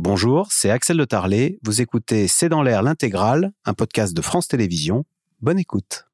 Bonjour, c'est Axel de Tarlet. Vous écoutez C'est dans l'air l'intégrale, un podcast de France Télévisions. Bonne écoute.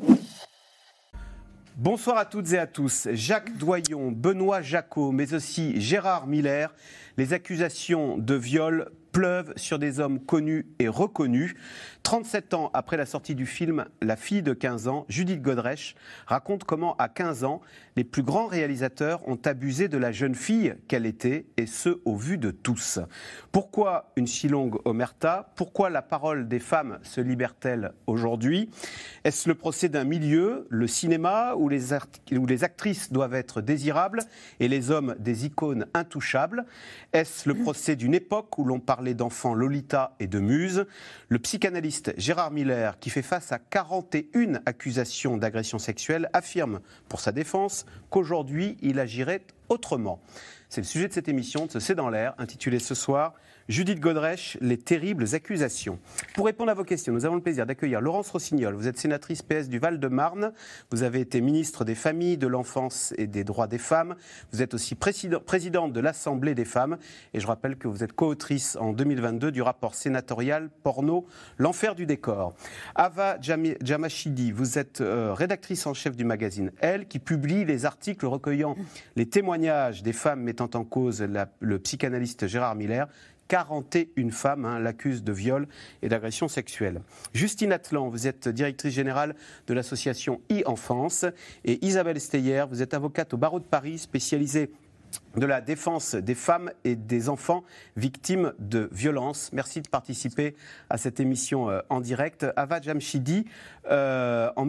Bonsoir à toutes et à tous. Jacques Doyon, Benoît Jacot, mais aussi Gérard Miller. Les accusations de viol pleuvent sur des hommes connus et reconnus. 37 ans après la sortie du film, la fille de 15 ans, Judith Godrèche, raconte comment, à 15 ans, les plus grands réalisateurs ont abusé de la jeune fille qu'elle était, et ce, au vu de tous. Pourquoi une si longue omerta ? Pourquoi la parole des femmes se libère-t-elle aujourd'hui ? Est-ce le procès d'un milieu, le cinéma, où les actrices doivent être désirables et les hommes des icônes intouchables ? Est-ce le procès d'une époque où l'on parlait d'enfants Lolita et de muses ? Le psychanalyste Gérard Miller, qui fait face à 41 accusations d'agression sexuelle, affirme pour sa défense qu'aujourd'hui, il agirait autrement. C'est le sujet de cette émission, de ce C'est dans l'air, intitulée ce soir « Judith Godrèche, les terribles accusations ». Pour répondre à vos questions, nous avons le plaisir d'accueillir Laurence Rossignol. Vous êtes sénatrice PS du Val-de-Marne. Vous avez été ministre des Familles, de l'Enfance et des Droits des Femmes. Vous êtes aussi présidente de l'Assemblée des femmes. Et je rappelle que vous êtes co-autrice en 2022 du rapport sénatorial Porno, l'enfer du décor. Ava Jamachidi, vous êtes rédactrice en chef du magazine Elle, qui publie les articles recueillant les témoignages des femmes mettant en cause le psychanalyste Gérard Miller. 41 femmes l'accusent de viol et d'agression sexuelle. Justine Atlan, vous êtes directrice générale de l'association e-Enfance. Et Isabelle Steyer, vous êtes avocate au barreau de Paris, spécialisée de la défense des femmes et des enfants victimes de violences. Merci de participer à cette émission en direct. Ava Jamshidi, en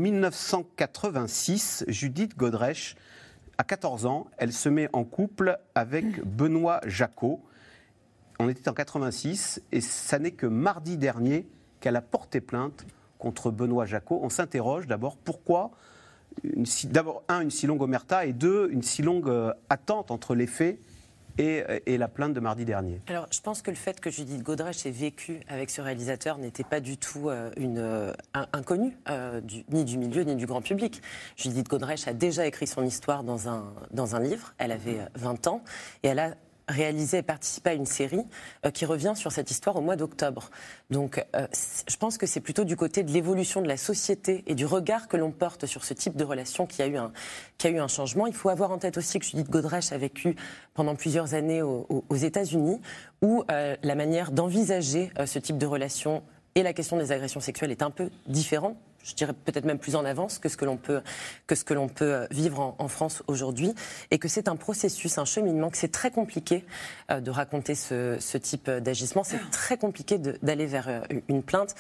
1986, Judith Godrèche, à 14 ans, elle se met en couple avec Benoît Jacot. On était en 86 et ça n'est que mardi dernier qu'elle a porté plainte contre Benoît Jacot. On s'interroge d'abord pourquoi une si longue omerta et deux, une si longue attente entre les faits et la plainte de mardi dernier. Alors, je pense que le fait que Judith Godrèche ait vécu avec ce réalisateur n'était pas du tout inconnu, ni du milieu, ni du grand public. Judith Godrèche a déjà écrit son histoire dans un livre. Elle avait 20 ans et elle a réalisé et participé à une série qui revient sur cette histoire au mois d'octobre. Donc, je pense que c'est plutôt du côté de l'évolution de la société et du regard que l'on porte sur ce type de relation qu'il y a eu un changement. Il faut avoir en tête aussi que Judith Godrèche a vécu pendant plusieurs années aux États-Unis, où la manière d'envisager ce type de relation et la question des agressions sexuelles est un peu différente. Je dirais peut-être même plus en avance que ce que l'on peut vivre en France aujourd'hui, et que c'est un processus, un cheminement, que c'est très compliqué de raconter ce type d'agissement. C'est très compliqué d'aller vers une plainte.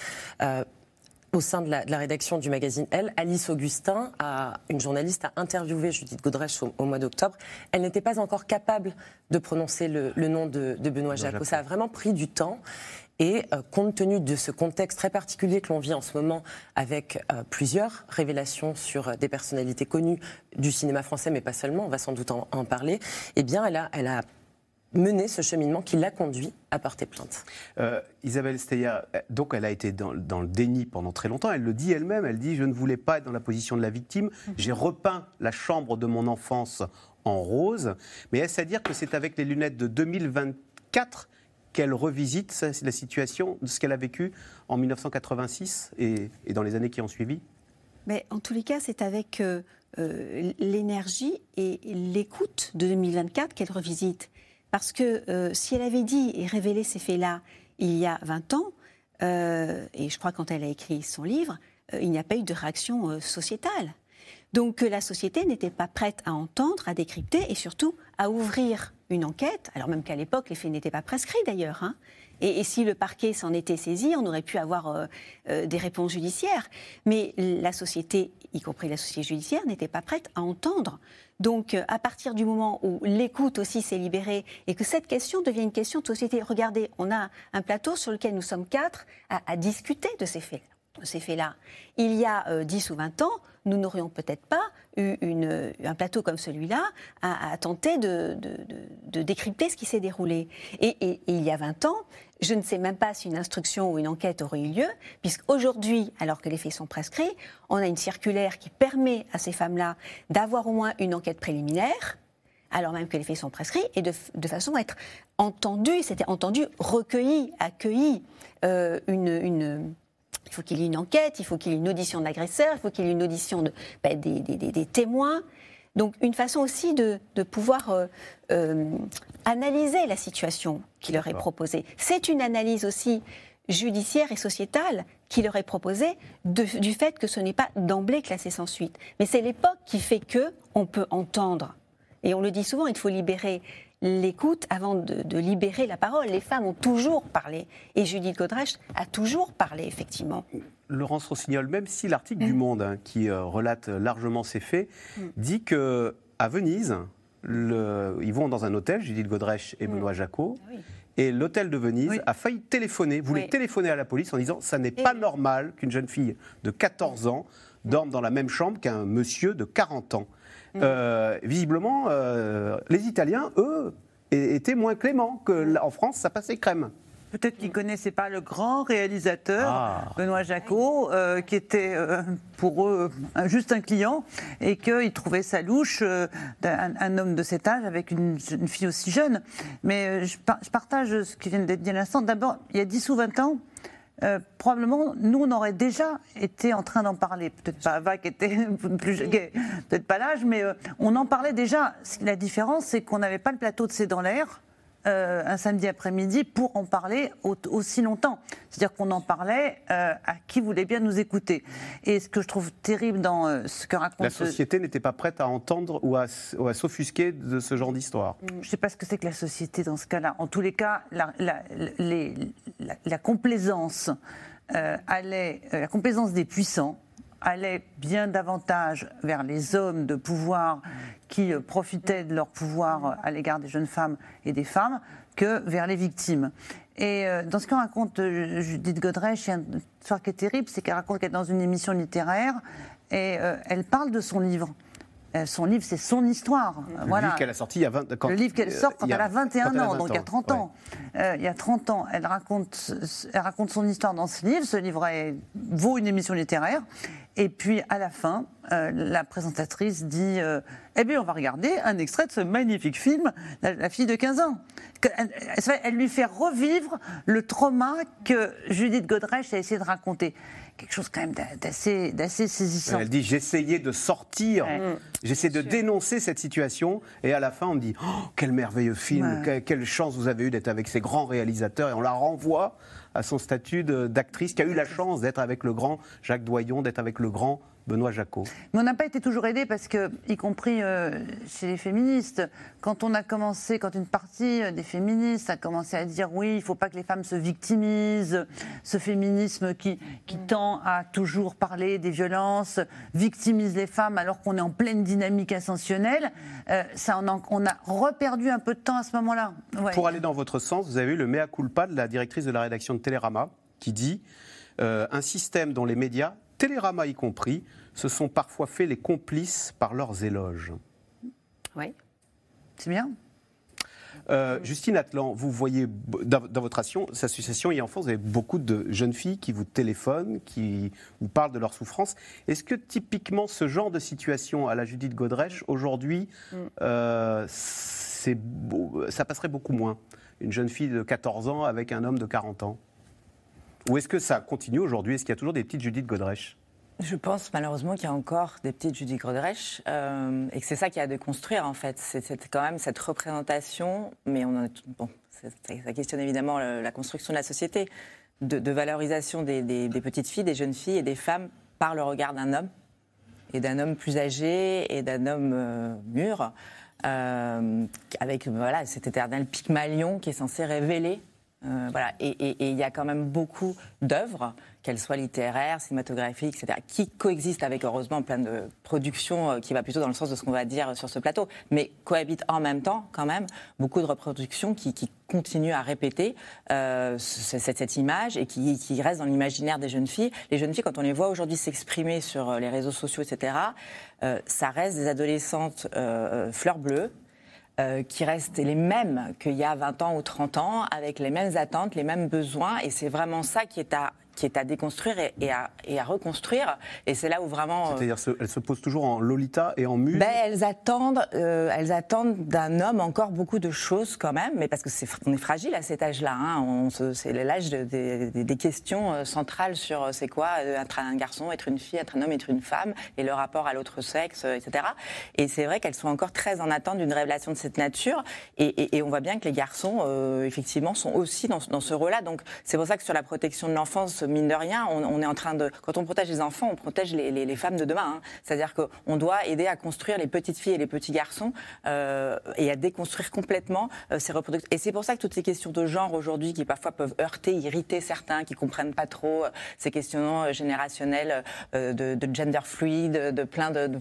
Au sein de la rédaction du magazine Elle, Alice Augustin, une journaliste, a interviewé Judith Godrèche au mois d'octobre. Elle n'était pas encore capable de prononcer le nom de Benoît Jacot. Ça a vraiment pris du temps. Et compte tenu de ce contexte très particulier que l'on vit en ce moment, avec plusieurs révélations sur des personnalités connues du cinéma français, mais pas seulement, on va sans doute en parler, eh bien elle a mené ce cheminement qui l'a conduit à porter plainte. Isabelle Steyer, donc elle a été dans le déni pendant très longtemps. Elle le dit elle-même, elle dit « Je ne voulais pas être dans la position de la victime. J'ai repeint la chambre de mon enfance en rose. » Mais est-ce à dire que c'est avec les lunettes de 2024 qu'elle revisite la situation de ce qu'elle a vécu en 1986 et dans les années qui ont suivi ? Mais en tous les cas, c'est avec l'énergie et l'écoute de 2024 qu'elle revisite. Parce que si elle avait dit et révélé ces faits-là il y a 20 ans, et je crois quand elle a écrit son livre, il n'y a pas eu de réaction sociétale. Donc la société n'était pas prête à entendre, à décrypter et surtout à ouvrir une enquête, alors même qu'à l'époque les faits n'étaient pas prescrits d'ailleurs. Et si le parquet s'en était saisi, on aurait pu avoir des réponses judiciaires. Mais la société, y compris la société judiciaire, n'était pas prête à entendre. Donc à partir du moment où l'écoute aussi s'est libérée et que cette question devient une question de société, regardez, on a un plateau sur lequel nous sommes 4 à discuter de ces faits-là. Il y a 10 ou 20 ans, nous n'aurions peut-être pas eu un plateau comme celui-là à tenter de décrypter ce qui s'est déroulé. Et il y a 20 ans, je ne sais même pas si une instruction ou une enquête aurait eu lieu, puisqu'aujourd'hui, alors que les faits sont prescrits, on a une circulaire qui permet à ces femmes-là d'avoir au moins une enquête préliminaire, alors même que les faits sont prescrits, et de façon à être entendu, c'était entendu, recueilli, accueilli. Il faut qu'il y ait une enquête, il faut qu'il y ait une audition de l'agresseur, il faut qu'il y ait une audition des témoins. Donc une façon aussi de pouvoir analyser la situation qui leur est proposée. C'est une analyse aussi judiciaire et sociétale qui leur est proposée du fait que ce n'est pas d'emblée classé sans suite. Mais c'est l'époque qui fait qu'on peut entendre. Et on le dit souvent, il faut libérer l'écoute avant de libérer la parole. Les femmes ont toujours parlé. Et Judith Godrèche a toujours parlé, effectivement. Laurence Rossignol, même si l'article du Monde, qui relate largement ces faits, dit qu'à Venise, ils vont dans un hôtel, Judith Godrèche et Benoît Jacot, et l'hôtel de Venise a failli téléphoner, voulait téléphoner à la police en disant « ça n'est pas normal qu'une jeune fille de 14 ans dorme dans la même chambre qu'un monsieur de 40 ans ». Visiblement, les Italiens, eux, étaient moins cléments qu'en France, ça passait crème. Peut-être qu'ils ne connaissaient pas le grand réalisateur, Benoît Jacot, qui était pour eux juste un client, et qu'ils trouvaient ça louche un homme de cet âge avec une fille aussi jeune. Mais je partage ce qui vient d'être dit à l'instant. D'abord, il y a 10 ou 20 ans, probablement, nous, on aurait déjà été en train d'en parler. Peut-être pas Ava qui était peut-être pas l'âge, mais on en parlait déjà. La différence, c'est qu'on n'avait pas le plateau de C'est dans l'air un samedi après-midi pour en parler aussi longtemps. C'est-à-dire qu'on en parlait à qui voulait bien nous écouter. Et ce que je trouve terrible dans ce que raconte... La société n'était pas prête à entendre ou à s'offusquer de ce genre d'histoire. Je ne sais pas ce que c'est que la société dans ce cas-là. En tous les cas, la complaisance la complaisance des puissants allait bien davantage vers les hommes de pouvoir qui profitaient de leur pouvoir à l'égard des jeunes femmes et des femmes que vers les victimes. Et dans ce que raconte Judith Godrèche, il y a une histoire qui est terrible, c'est qu'elle raconte qu'elle est dans une émission littéraire et elle parle de son livre. Son livre, c'est son histoire. Le livre qu'elle a sorti il y a 20 ans. Le livre qu'elle sort quand elle a 21 ans, donc il y a 30 ans. Il y a 30 ans, elle raconte son histoire dans ce livre. Ce livre vaut une émission littéraire. Et puis, à la fin, la présentatrice dit eh bien, on va regarder un extrait de ce magnifique film, La fille de 15 ans. Elle lui fait revivre le trauma que Judith Godrèche a essayé de raconter. Quelque chose quand même d'assez saisissant. Elle dit j'essayais de sortir, j'essayais de dénoncer cette situation, et à la fin on me dit oh, quel merveilleux film, quelle chance vous avez eu d'être avec ces grands réalisateurs, et on la renvoie à son statut d'actrice qui a eu la chance d'être avec le grand Jacques Doyon, d'être avec le grand Benoît Jacot. Mais on n'a pas été toujours aidés parce que, y compris chez les féministes, quand une partie des féministes a commencé à dire oui, il ne faut pas que les femmes se victimisent, ce féminisme qui tend à toujours parler des violences, victimise les femmes alors qu'on est en pleine dynamique ascensionnelle, on a reperdu un peu de temps à ce moment-là. Ouais. Pour aller dans votre sens, vous avez eu le mea culpa de la directrice de la rédaction de Télérama qui dit un système dont les médias, Télérama y compris, se sont parfois fait les complices par leurs éloges. Oui. C'est bien. Justine Atlan, vous voyez dans votre association et enfance, vous avez beaucoup de jeunes filles qui vous téléphonent, qui vous parlent de leur souffrance. Est-ce que typiquement ce genre de situation à la Judith Godrèche, aujourd'hui, ça passerait beaucoup moins? Une jeune fille de 14 ans avec un homme de 40 ans? Ou est-ce que ça continue aujourd'hui? Est-ce qu'il y a toujours des petites Judith Godrèche? Je pense malheureusement qu'il y a encore des petites Judith Godrèche et que c'est ça qu'il y a à déconstruire en fait. C'est quand même cette représentation, mais ça questionne évidemment la construction de la société, de valorisation des petites filles, des jeunes filles et des femmes par le regard d'un homme, et d'un homme plus âgé et d'un homme mûr, avec cet éternel Pygmalion qui est censé révéler. Et il y a quand même beaucoup d'œuvres, qu'elles soient littéraires, cinématographiques, etc., qui coexistent avec, heureusement, plein de productions qui va plutôt dans le sens de ce qu'on va dire sur ce plateau, mais cohabitent en même temps, quand même, beaucoup de reproductions qui continuent à répéter cette image et qui restent dans l'imaginaire des jeunes filles. Les jeunes filles, quand on les voit aujourd'hui s'exprimer sur les réseaux sociaux, etc., ça reste des adolescentes fleurs bleues, qui restent les mêmes qu'il y a 20 ans ou 30 ans, avec les mêmes attentes, les mêmes besoins. Et c'est vraiment ça qui qui est à déconstruire et à reconstruire. Et c'est là où vraiment... C'est-à-dire elles se posent toujours en Lolita et en muse. Elles attendent d'un homme encore beaucoup de choses quand même, mais parce qu'on est fragile à cet âge-là. Hein. C'est l'âge des questions centrales sur c'est quoi être un garçon, être une fille, être un homme, être une femme, et le rapport à l'autre sexe, etc. Et c'est vrai qu'elles sont encore très en attente d'une révélation de cette nature. Et on voit bien que les garçons, effectivement, sont aussi dans ce rôle-là. Donc c'est pour ça que sur la protection de l'enfance, mine de rien, on est en train de... Quand on protège les enfants, on protège les femmes de demain. Hein. C'est-à-dire qu'on doit aider à construire les petites filles et les petits garçons et à déconstruire complètement ces reproductions. Et c'est pour ça que toutes ces questions de genre aujourd'hui, qui parfois peuvent heurter, irriter certains, qui ne comprennent pas trop ces questionnements générationnels de gender fluide, de plein de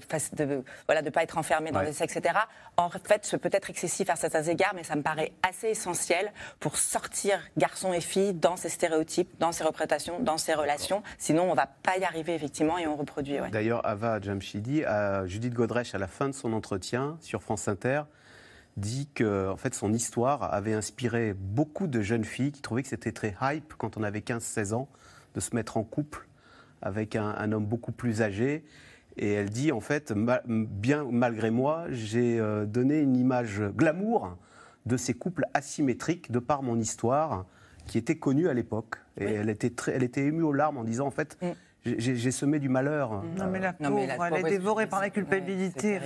pas être enfermé dans des sexes, etc. En fait, peut être excessif à certains égards, mais ça me paraît assez essentiel pour sortir garçons et filles dans ces stéréotypes, dans ces représentations, dans ces relations. Sinon, on ne va pas y arriver, effectivement, et on reproduit. Ouais. D'ailleurs, Ava Jamshidi, Judith Godrèche, à la fin de son entretien sur France Inter, dit que en fait, son histoire avait inspiré beaucoup de jeunes filles qui trouvaient que c'était très hype quand on avait 15-16 ans de se mettre en couple avec un homme beaucoup plus âgé. Et elle dit, en fait, bien malgré moi, j'ai donné une image glamour de ces couples asymétriques de par mon histoire qui était connue à l'époque. Et elle était émue aux larmes en disant, en fait, j'ai semé du malheur. Non mais la pauvre, elle est dévorée par la culpabilité.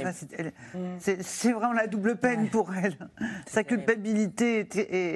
C'est vraiment la double peine pour elle. Sa culpabilité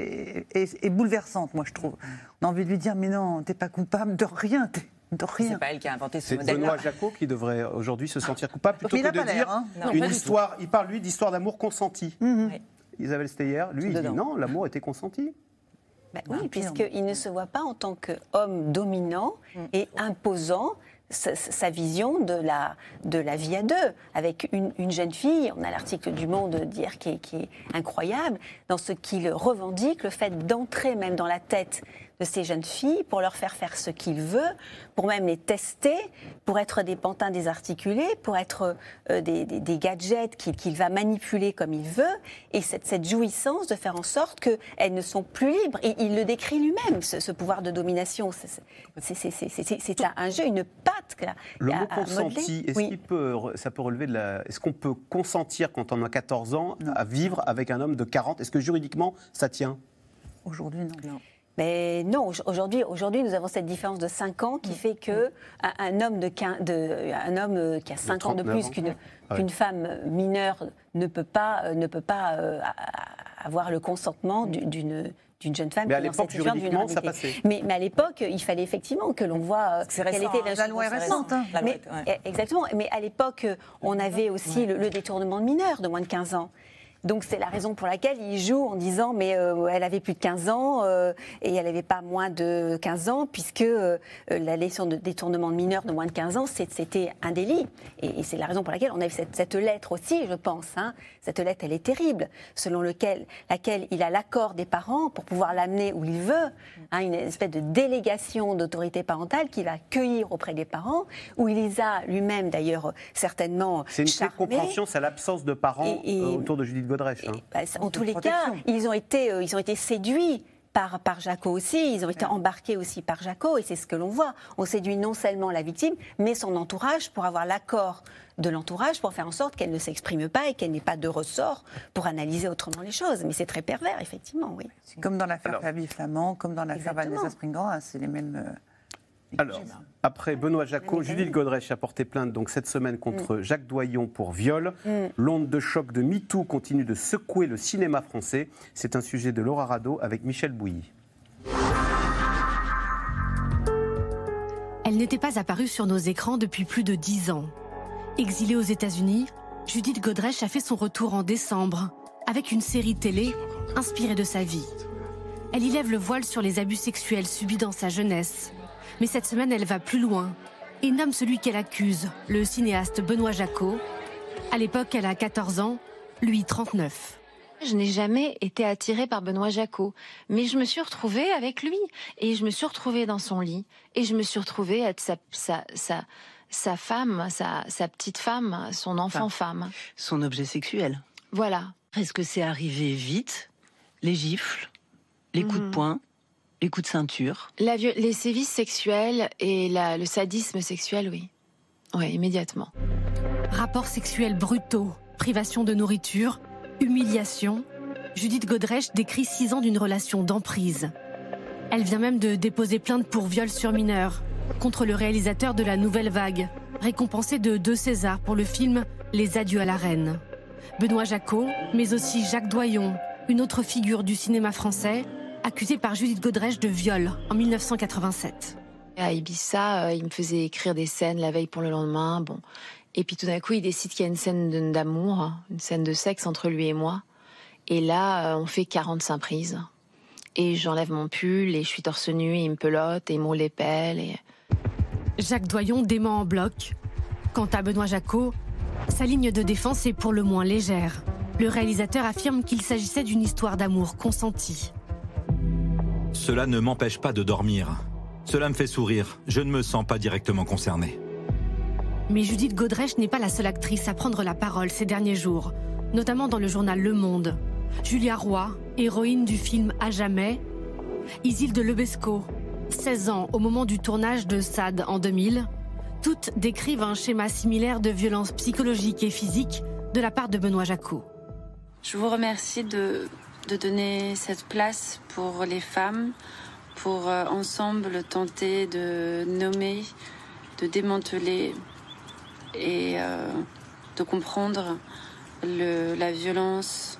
est bouleversante, moi je trouve. On a envie de lui dire, mais non, t'es pas coupable de rien. C'est pas elle qui a inventé ce modèle. C'est Benoît Jacot qui devrait aujourd'hui se sentir coupable plutôt que de dire une histoire. Il parle lui d'histoire d'amour consenti. Isabelle Steyer, lui, il dit non, l'amour était consenti. Oui, puisqu'il ne se voit pas en tant qu'homme dominant et imposant sa vision de la vie à deux. Avec une jeune fille, on a l'article du Monde d'hier qui est incroyable, dans ce qu'il revendique, le fait d'entrer même dans la tête de ces jeunes filles pour leur faire ce qu'il veut, pour même les tester, pour être des pantins désarticulés, pour être des gadgets qu'il va manipuler comme il veut, et cette jouissance de faire en sorte qu'elles ne sont plus libres. Et il le décrit lui-même, ce pouvoir de domination. C'est un jeu, une patte. Le mot consenti, ça peut relever de la... Est-ce qu'on peut consentir quand on a 14 ans à vivre avec un homme de 40 ? Est-ce que juridiquement, ça tient ? Aujourd'hui, non. Mais non, aujourd'hui, nous avons cette différence de 5 ans qui fait qu'un homme qui a 5 ans de plus qu'une femme mineure ne peut pas avoir le consentement d'une jeune femme mais qui est dans cette situation de vulnérabilité. Ça passait. Mais à l'époque, il fallait effectivement que l'on voit quelle était la loi est récente. Exactement. Mais à l'époque, on avait aussi le détournement de mineurs de moins de 15 ans. Donc c'est la raison pour laquelle il joue en disant mais elle avait plus de 15 ans et elle n'avait pas moins de 15 ans puisque la législation de détournement de mineurs de moins de 15 ans c'était un délit. Et c'est la raison pour laquelle on a eu cette lettre aussi, je pense. Hein. Cette lettre, elle est terrible, selon laquelle il a l'accord des parents pour pouvoir l'amener où il veut, hein, une espèce de délégation d'autorité parentale qu'il va accueillir auprès des parents, où il les a lui-même d'ailleurs certainement c'est une clé de compréhension, c'est l'absence de parents autour de Judith Godrèche. Hein. En tous les cas, ils ont été séduits par Jacot aussi, ils ont été embarqués aussi par Jacot, et c'est ce que l'on voit. On séduit non seulement la victime, mais son entourage pour avoir l'accord de l'entourage, pour faire en sorte qu'elle ne s'exprime pas et qu'elle n'ait pas de ressort pour analyser autrement les choses. Mais c'est très pervers, effectivement, oui. C'est comme dans l'affaire Flavie Flamand, comme dans l'affaire Vanessa Springora, c'est les mêmes... Alors, après Benoît Jacot, Judith Godrèche a porté plainte donc cette semaine contre Jacques Doyon pour viol. L'onde de choc de MeToo continue de secouer le cinéma français. C'est un sujet de Laura Rado avec Michel Bouilly. Elle n'était pas apparue sur nos écrans depuis plus de 10 ans. Exilée aux États-Unis, Judith Godrèche a fait son retour en décembre avec une série télé inspirée de sa vie. Elle y lève le voile sur les abus sexuels subis dans sa jeunesse. Mais cette semaine, elle va plus loin et nomme celui qu'elle accuse, le cinéaste Benoît Jacot. À l'époque, elle a 14 ans, lui 39. Je n'ai jamais été attirée par Benoît Jacot, mais je me suis retrouvée avec lui. Et je me suis retrouvée dans son lit. Et je me suis retrouvée être sa femme, sa petite femme, son enfant femme. Son objet sexuel. Voilà. Est-ce que c'est arrivé vite ? Les gifles, les coups de poing, les coups de ceinture. Les sévices sexuels et le sadisme sexuel, oui. Oui, immédiatement. Rapports sexuels brutaux, privation de nourriture, humiliation. Judith Godrèche décrit 6 ans d'une relation d'emprise. Elle vient même de déposer plainte pour viol sur mineur contre le réalisateur de La Nouvelle Vague, récompensé de 2 Césars pour le film Les Adieux à la Reine. Benoît Jacquot, mais aussi Jacques Doyon, une autre figure du cinéma français, accusé par Judith Godrèche de viol en 1987. À Ibiza, il me faisait écrire des scènes la veille pour le lendemain. Bon. Et puis tout d'un coup, il décide qu'il y a une scène d'amour, une scène de sexe entre lui et moi. Et là, on fait 45 prises. Et j'enlève mon pull, et je suis torse nu, et il me pelote, et il me roule les pelles. Et... Jacques Doyon dément en bloc. Quant à Benoît Jacquot, sa ligne de défense est pour le moins légère. Le réalisateur affirme qu'il s'agissait d'une histoire d'amour consentie. Cela ne m'empêche pas de dormir. Cela me fait sourire. Je ne me sens pas directement concerné. Mais Judith Godrèche n'est pas la seule actrice à prendre la parole ces derniers jours, notamment dans le journal Le Monde. Julia Roy, héroïne du film À jamais. Isilde Lebesco, 16 ans au moment du tournage de Sade en 2000. Toutes décrivent un schéma similaire de violence psychologique et physique de la part de Benoît Jacquot. Je vous remercie de donner cette place pour les femmes, pour ensemble tenter de nommer, de démanteler et de comprendre la violence,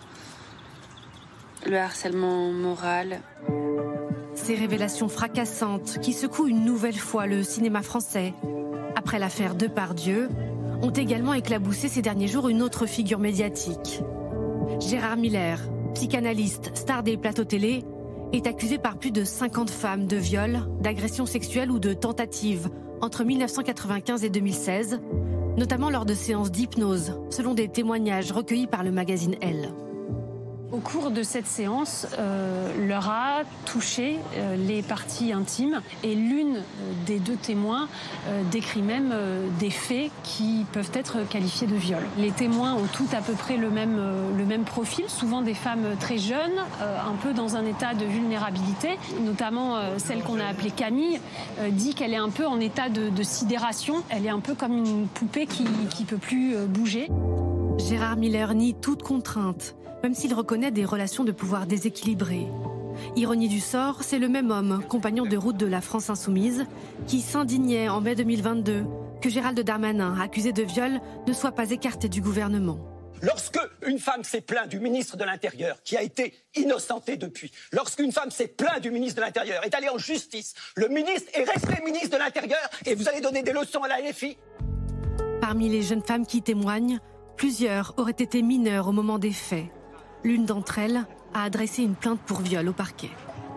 le harcèlement moral. Ces révélations fracassantes qui secouent une nouvelle fois le cinéma français, après l'affaire Depardieu, ont également éclaboussé ces derniers jours une autre figure médiatique. Gérard Miller, psychanalyste, star des plateaux télé, est accusé par plus de 50 femmes de viol, d'agression sexuelle ou de tentative entre 1995 et 2016, notamment lors de séances d'hypnose, selon des témoignages recueillis par le magazine Elle. Au cours de cette séance, leur a touché les parties intimes et l'une des 2 témoins décrit même des faits qui peuvent être qualifiés de viol. Les témoins ont tous à peu près le même profil, souvent des femmes très jeunes, un peu dans un état de vulnérabilité, notamment celle qu'on a appelée Camille, dit qu'elle est un peu en état de sidération, elle est un peu comme une poupée qui ne peut plus bouger. Gérard Miller nie toute contrainte, même s'il reconnaît des relations de pouvoir déséquilibrées. Ironie du sort, c'est le même homme, compagnon de route de la France Insoumise, qui s'indignait en mai 2022 que Gérald Darmanin, accusé de viol, ne soit pas écarté du gouvernement. Lorsque une femme s'est plainte du ministre de l'Intérieur, qui a été innocenté depuis, lorsqu'une femme s'est plainte du ministre de l'Intérieur, est allée en justice, le ministre est resté ministre de l'Intérieur et vous allez donner des leçons à la LFI ? Parmi les jeunes femmes qui témoignent, plusieurs auraient été mineures au moment des faits. L'une d'entre elles a adressé une plainte pour viol au parquet.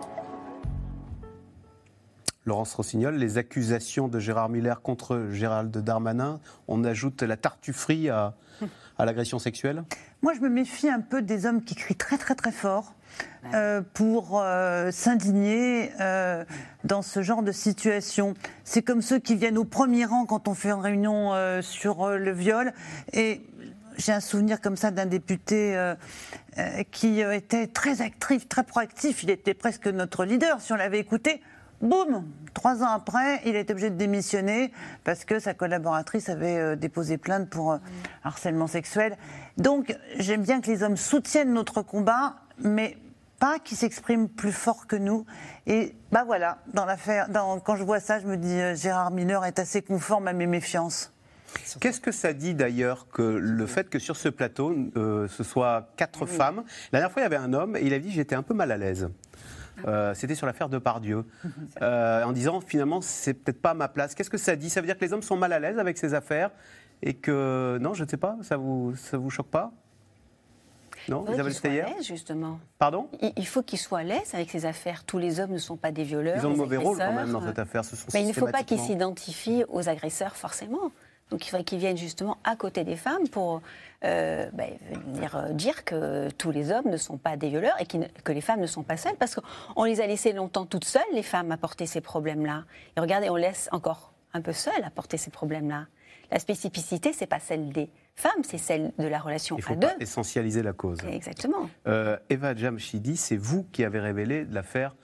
Laurence Rossignol, les accusations de Gérard Miller contre Gérald Darmanin, on ajoute la tartufferie à l'agression sexuelle ? Moi, je me méfie un peu des hommes qui crient très très très fort pour s'indigner dans ce genre de situation. C'est comme ceux qui viennent au premier rang quand on fait une réunion sur le viol. Et j'ai un souvenir comme ça d'un député qui était très actif, très proactif. Il était presque notre leader. Si on l'avait écouté, boum, 3 ans après, il était obligé de démissionner parce que sa collaboratrice avait déposé plainte pour harcèlement sexuel. Donc, j'aime bien que les hommes soutiennent notre combat, mais pas qu'ils s'expriment plus fort que nous. Et bah voilà, quand je vois ça, je me dis Gérard Miller est assez conforme à mes méfiances. Qu'est-ce que ça dit d'ailleurs que le fait que sur ce plateau, ce soit 4 femmes. La dernière fois, il y avait un homme et il a dit j'étais un peu mal à l'aise. C'était sur l'affaire Depardieu, en disant finalement c'est peut-être pas ma place. Qu'est-ce que ça dit ? Ça veut dire que les hommes sont mal à l'aise avec ces affaires et que non, je ne sais pas, ça vous choque pas ? Non, Isabelle Steyer ? Justement. Pardon ? Il faut qu'ils soient à l'aise avec ces affaires. Tous les hommes ne sont pas des violeurs. Ils ont le mauvais rôle quand même dans cette affaire. Mais il ne faut pas qu'ils s'identifient aux agresseurs forcément. Donc il faudrait qu'ils viennent justement à côté des femmes pour venir dire que tous les hommes ne sont pas des violeurs et que les femmes ne sont pas seules, parce qu'on les a laissées longtemps toutes seules, les femmes, à porter ces problèmes-là. Et regardez, on laisse encore un peu seules à porter ces problèmes-là. La spécificité, c'est pas celle des femmes, c'est celle de la relation à deux. Il faut pas essentialiser la cause. Exactement. Eva Jamshidi, c'est vous qui avez révélé l'affaire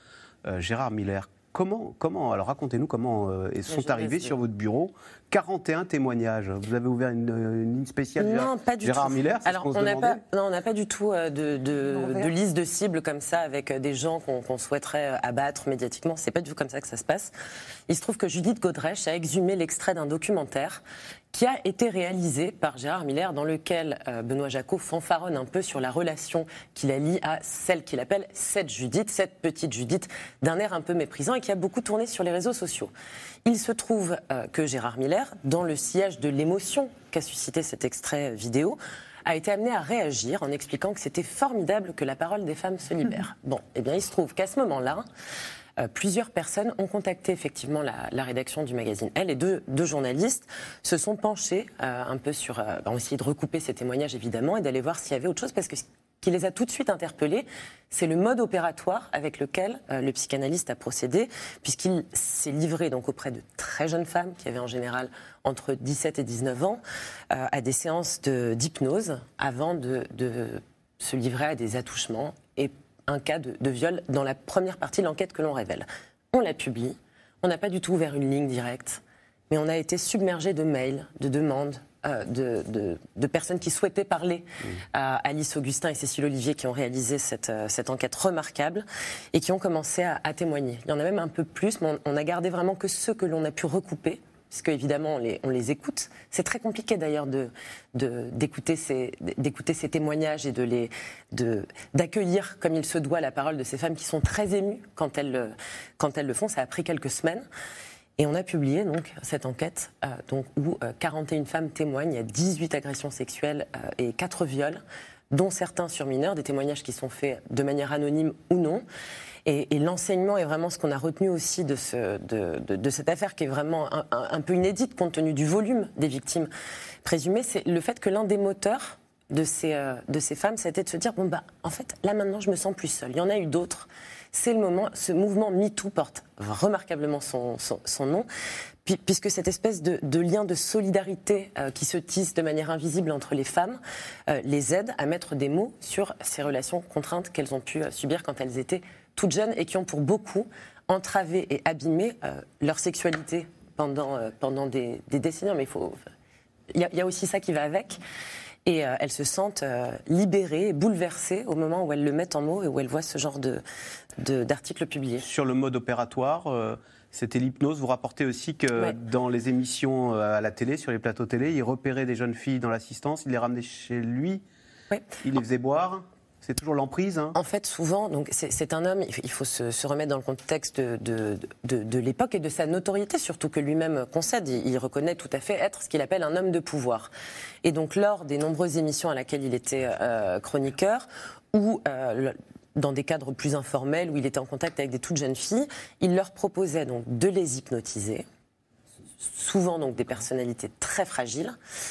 Gérard Miller. Comment alors racontez-nous comment ils sont arrivés sur votre bureau. 41 témoignages. Vous avez ouvert une ligne spéciale Non, pas du Gérard tout. Miller, c'est Alors, ce qu'on se demandait. on n'a pas du tout de liste de cibles comme ça avec des gens qu'on souhaiterait abattre médiatiquement. C'est pas du tout comme ça que ça se passe. Il se trouve que Judith Godrèche a exhumé l'extrait d'un documentaire qui a été réalisé par Gérard Miller, dans lequel Benoît Jacot fanfaronne un peu sur la relation qu'il a liée à celle qu'il appelle cette Judith, cette petite Judith, d'un air un peu méprisant et qui a beaucoup tourné sur les réseaux sociaux. Il se trouve que Gérard Miller, dans le sillage de l'émotion qu'a suscité cet extrait vidéo, a été amené à réagir en expliquant que c'était formidable que la parole des femmes se libère. Bon, eh bien, il se trouve qu'à ce moment-là, plusieurs personnes ont contacté effectivement la rédaction du magazine Elle, et deux journalistes se sont penchés un peu sur... ont essayé de recouper ces témoignages évidemment et d'aller voir s'il y avait autre chose, parce que ce qui les a tout de suite interpellés, c'est le mode opératoire avec lequel le psychanalyste a procédé, puisqu'il s'est livré donc auprès de très jeunes femmes qui avaient en général entre 17 et 19 ans à des séances d'hypnose avant de se livrer à des attouchements et un cas de viol dans la première partie de l'enquête que l'on révèle. On la publie, on n'a pas du tout ouvert une ligne directe, mais on a été submergé de mails, de demandes, de personnes qui souhaitaient parler à Alice Augustin et Cécile Olivier, qui ont réalisé cette enquête remarquable et qui ont commencé à témoigner. Il y en a même un peu plus, mais on a gardé vraiment que ceux que l'on a pu recouper, parce qu'évidemment, on les écoute. C'est très compliqué d'ailleurs d'écouter ces témoignages et d'accueillir comme il se doit la parole de ces femmes qui sont très émues quand elles le font. Ça a pris quelques semaines. Et on a publié donc cette enquête où 41 femmes témoignent. Il y a 18 agressions sexuelles et 4 viols, dont certains sur mineurs, des témoignages qui sont faits de manière anonyme ou non. Et l'enseignement est vraiment ce qu'on a retenu aussi de cette affaire, qui est vraiment un peu inédite compte tenu du volume des victimes présumées. C'est le fait que l'un des moteurs de ces femmes, c'était de se dire, en fait, là maintenant je me sens plus seule. Il y en a eu d'autres. C'est le moment, ce mouvement MeToo porte remarquablement son nom, puisque cette espèce de lien de solidarité qui se tisse de manière invisible entre les femmes les aide à mettre des mots sur ces relations contraintes qu'elles ont pu subir quand elles étaient toutes jeunes et qui ont pour beaucoup entravé et abîmé leur sexualité pendant des décennies. Mais il y a aussi ça qui va avec. Et elles se sentent libérées, bouleversées au moment où elles le mettent en mots et où elles voient ce genre d'articles publiés. Sur le mode opératoire, c'était l'hypnose. Vous rapportez aussi que dans les émissions à la télé, sur les plateaux télé, il repérait des jeunes filles dans l'assistance, il les ramenait chez lui, il les faisait boire. C'est toujours l'emprise. En fait, souvent, donc c'est un homme, il faut se remettre dans le contexte de l'époque et de sa notoriété, surtout que lui-même concède. Il reconnaît tout à fait être ce qu'il appelle un homme de pouvoir. Et donc, lors des nombreuses émissions à laquelle il était chroniqueur, ou dans des cadres plus informels, où il était en contact avec des toutes jeunes filles, il leur proposait donc de les hypnotiser, souvent donc des personnalités très fragiles,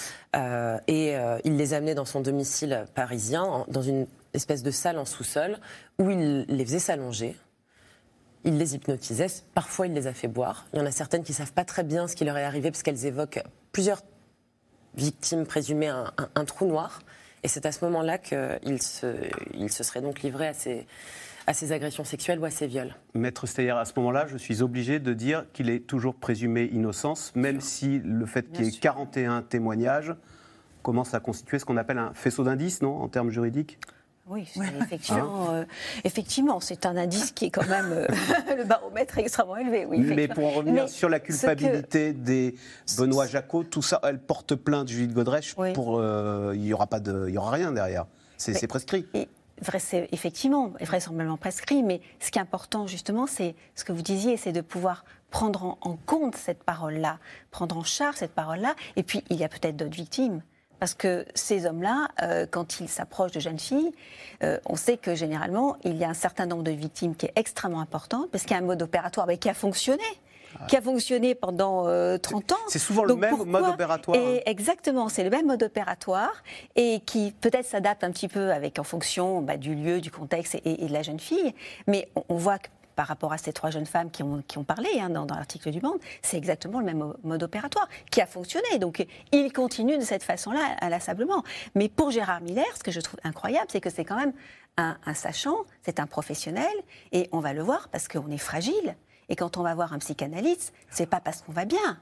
et il les amenait dans son domicile parisien, dans une espèce de salle en sous-sol, où il les faisait s'allonger, il les hypnotisait, parfois il les a fait boire. Il y en a certaines qui ne savent pas très bien ce qui leur est arrivé, parce qu'elles évoquent plusieurs victimes présumées un trou noir, et c'est à ce moment-là qu'il se serait donc livré à ces agressions sexuelles ou à ces viols. Maître Steyer, à ce moment-là, je suis obligé de dire qu'il est toujours présumé innocence, même si le fait qu'il y ait 41 témoignages commence à constituer ce qu'on appelle un faisceau d'indices, non, en termes juridiques ? Oui, effectivement, c'est un indice qui est quand même le baromètre est extrêmement élevé. Oui, mais pour en revenir sur la culpabilité des Benoît Jacot, tout ça, elle porte plainte Judith Godrèche pour il y aura rien derrière. C'est prescrit. C'est effectivement, vraisemblablement prescrit, mais ce qui est important justement, c'est ce que vous disiez, c'est de pouvoir prendre en compte cette parole-là, prendre en charge cette parole-là, et puis il y a peut-être d'autres victimes. Parce que ces hommes-là, quand ils s'approchent de jeunes filles, on sait que généralement, il y a un certain nombre de victimes qui est extrêmement important, parce qu'il y a un mode opératoire qui a fonctionné. Qui a fonctionné pendant 30 ans. C'est souvent le même mode opératoire. Exactement, c'est le même mode opératoire et qui peut-être s'adapte un petit peu en fonction du lieu, du contexte et de la jeune fille. Mais on voit que par rapport à ces 3 jeunes femmes qui ont parlé dans l'article du Monde, c'est exactement le même mode opératoire qui a fonctionné. Donc il continue de cette façon-là, inlassablement. Mais pour Gérard Miller, ce que je trouve incroyable, c'est que c'est quand même un sachant, c'est un professionnel, et on va le voir parce qu'on est fragile. Et quand on va voir un psychanalyste, c'est pas parce qu'on va bien.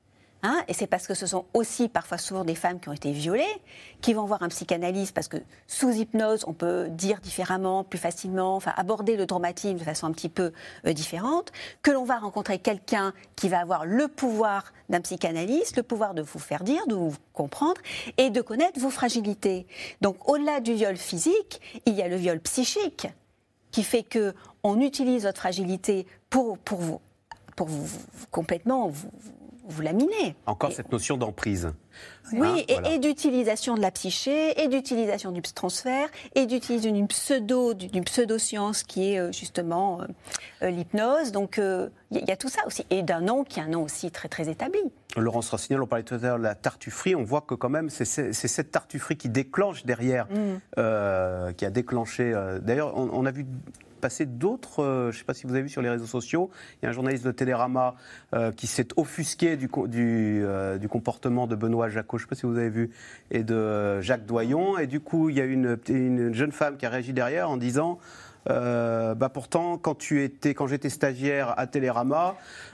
Et c'est parce que ce sont aussi parfois souvent des femmes qui ont été violées, qui vont voir un psychanalyste parce que sous hypnose, on peut dire différemment, plus facilement, enfin aborder le traumatisme de façon un petit peu différente, que l'on va rencontrer quelqu'un qui va avoir le pouvoir d'un psychanalyste, le pouvoir de vous faire dire, de vous comprendre et de connaître vos fragilités. Donc au-delà du viol physique, il y a le viol psychique qui fait qu'on utilise votre fragilité pour vous complètement vous laminer. Encore cette notion d'emprise. Oui, et d'utilisation de la psyché, et d'utilisation du transfert, et d'utilisation d'une pseudo-science qui est justement l'hypnose. Donc il y a tout ça aussi. Et d'un nom qui est un nom aussi très très établi. Laurence Rossignol, on parlait tout à l'heure de la tartufferie. On voit que quand même c'est cette tartufferie qui déclenche derrière, qui a déclenché... D'ailleurs, on a vu passer d'autres, je ne sais pas si vous avez vu sur les réseaux sociaux, il y a un journaliste de Télérama qui s'est offusqué du comportement de Benoît Jacot, je ne sais pas si vous avez vu, et de Jacques Doyon, et du coup il y a une jeune femme qui a réagi derrière en disant pourtant quand j'étais stagiaire à Télérama,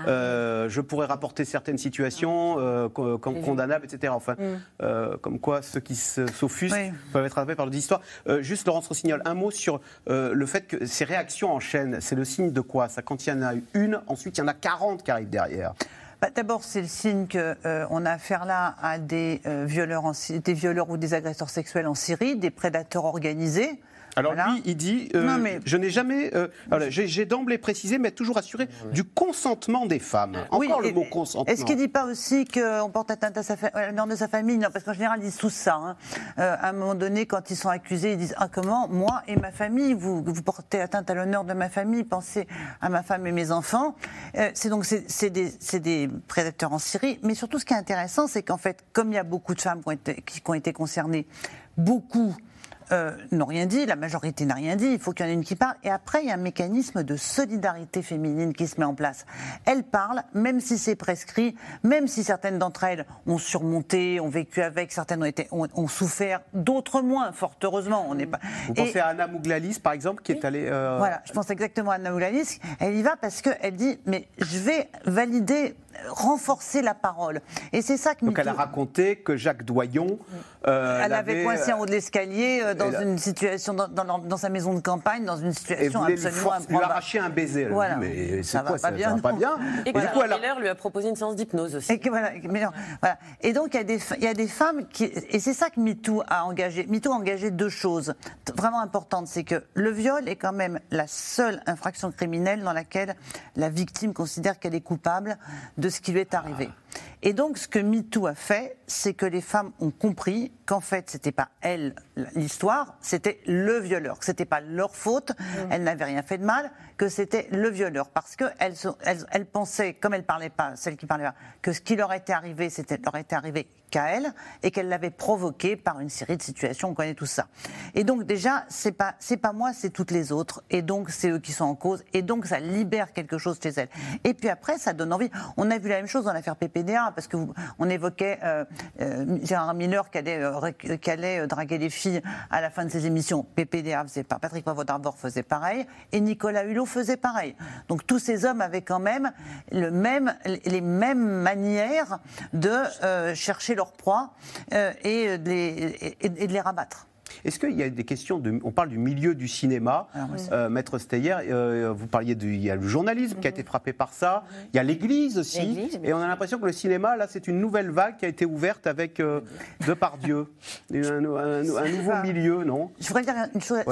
je pourrais rapporter certaines situations condamnables, etc. Enfin, comme quoi ceux qui s'offusquent peuvent être attrapés par l'histoire. Juste Laurence Rossignol, un mot sur le fait que ces réactions en chaîne, c'est le signe de quoi ça? Quand il y en a une, ensuite il y en a 40 qui arrivent derrière. D'abord, c'est le signe qu'on a affaire là à des violeurs ou des agresseurs sexuels en Syrie, des prédateurs organisés. Alors lui, il dit, je n'ai jamais, j'ai d'emblée précisé, mais toujours assuré du consentement des femmes. Encore le mot consentement. Est-ce qu'il ne dit pas aussi qu'on porte atteinte à la mère de sa famille? Non, parce qu'en général, ils disent tous ça. À un moment donné, quand ils sont accusés, ils disent comment, moi et ma famille, vous portez atteinte à l'honneur de ma famille, pensez à ma femme et mes enfants. C'est des prédateurs en Syrie. Mais surtout, ce qui est intéressant, c'est qu'en fait, comme il y a beaucoup de femmes qui ont été concernées, beaucoup n'ont rien dit, la majorité n'a rien dit, il faut qu'il y en ait une qui parle. Et après, il y a un mécanisme de solidarité féminine qui se met en place. Elles parlent, même si c'est prescrit, même si certaines d'entre elles ont surmonté, ont vécu avec, certaines ont souffert, d'autres moins, fort heureusement. Vous pensez à Anna Mouglalis, par exemple, qui est allée... Voilà, je pense exactement à Anna Mouglalis. Elle y va parce qu'elle dit, mais je vais valider, renforcer la parole. Et c'est ça que... Donc elle a raconté que Jacques Doyon... elle avait coincé en haut de l'escalier dans une situation, dans sa maison de campagne, dans une situation absolument improbable. Lui arracher un baiser. Voilà. Mais ça va pas bien. Et que Miller lui a proposé une séance d'hypnose aussi. Et donc il y a des femmes qui... Et c'est ça que MeToo a engagé. MeToo a engagé 2 choses vraiment importantes. C'est que le viol est quand même la seule infraction criminelle dans laquelle la victime considère qu'elle est coupable de ce qui lui est arrivé. Et donc, ce que MeToo a fait, c'est que les femmes ont compris qu'en fait, c'était pas elle l'histoire, c'était le violeur, que c'était pas leur faute, elles n'avaient rien fait de mal, que c'était le violeur, parce que elles pensaient, comme elles parlaient pas, celles qui parlaient pas, que ce qui leur était arrivé, leur était arrivé qu'à elles, et qu'elles l'avaient provoqué par une série de situations, on connaît tout ça. Et donc déjà, c'est pas moi, c'est toutes les autres, et donc c'est eux qui sont en cause, et donc ça libère quelque chose chez elles. Et puis après, ça donne envie. On a vu la même chose dans l'affaire PPDA, parce que on évoquait Gérard Miller qui allait draguer les filles à la fin de ses émissions. PPDA faisait pas, Patrick Poivre d'Arvor faisait pareil, et Nicolas Hulot faisait pareil. Donc tous ces hommes avaient quand même les mêmes manières de chercher leur proie et de les rabattre. Est-ce qu'il y a des questions on parle du milieu du cinéma, Maître Steyer, vous parliez il y a le journalisme qui a été frappé par ça, il y a l'Église aussi, et on a l'impression que le cinéma, là, c'est une nouvelle vague qui a été ouverte avec Depardieu, un nouveau milieu, non? Je voudrais dire une chose,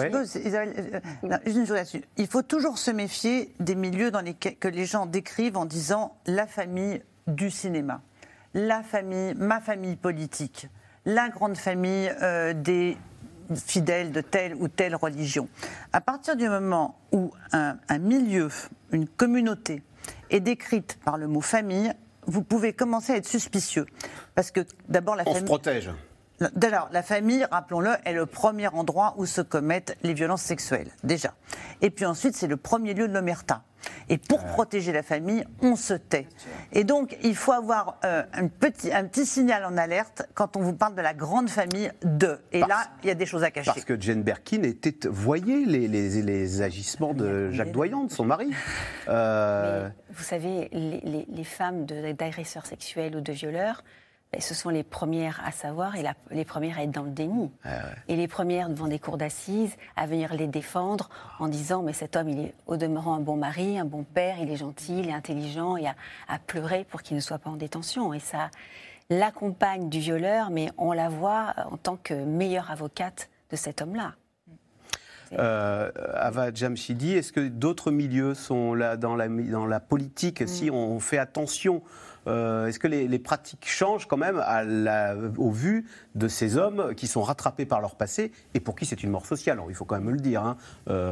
là-dessus. Il faut toujours se méfier des milieux que les gens décrivent en disant la famille du cinéma, la famille, ma famille politique, la grande famille des fidèles de telle ou telle religion. À partir du moment où un milieu, une communauté est décrite par le mot famille, vous pouvez commencer à être suspicieux. Parce que d'abord la famille... On se protège. Alors, la famille, rappelons-le, est le premier endroit où se commettent les violences sexuelles, déjà. Et puis ensuite, c'est le premier lieu de l'omerta. Et pour protéger la famille, on se tait. Et donc, il faut avoir un petit signal en alerte quand on vous parle de la grande famille de. Et là, il y a des choses à cacher. Parce que Jane Birkin voyait les agissements de Jacques Doyon, de son mari. Vous savez, les femmes d'agresseurs sexuels ou de violeurs, ce sont les premières à savoir et les premières à être dans le déni. Et les premières devant des cours d'assises à venir les défendre en disant mais cet homme il est au demeurant un bon mari, un bon père, il est gentil, il est intelligent, et à pleurer pour qu'il ne soit pas en détention. Et ça l'accompagne du violeur, mais on la voit en tant que meilleure avocate de cet homme-là. Ava Jamshidi, est-ce que d'autres milieux sont là dans la politique, si on fait attention? Est-ce que les pratiques changent quand même au vu de ces hommes qui sont rattrapés par leur passé et pour qui c'est une mort sociale? Alors, il faut quand même le dire. Hein.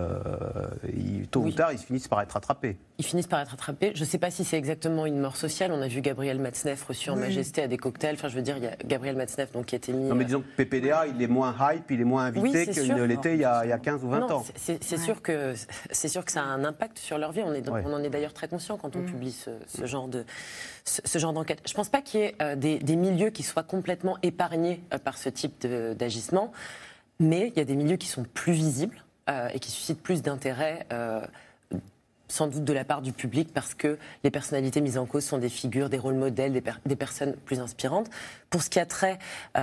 Tôt ou tard, ils finissent par être rattrapés. Ils finissent par être rattrapés. Je ne sais pas si c'est exactement une mort sociale. On a vu Gabriel Matzneff reçu en majesté à des cocktails. Enfin, je veux dire, il y a Gabriel Matzneff donc, qui a été mis... Non, mais disons que PPDA, il est moins hype, il est moins invité qu'il ne l'était il y a 15 ou 20 ans. C'est sûr que ça a un impact sur leur vie. On en est d'ailleurs très conscient quand on publie ce genre d'enquête. Je ne pense pas qu'il y ait des milieux qui soient complètement épargnés par ce type d'agissement, mais il y a des milieux qui sont plus visibles et qui suscitent plus d'intérêt, sans doute de la part du public, parce que les personnalités mises en cause sont des figures, des rôles modèles, des personnes plus inspirantes. Pour ce qui a trait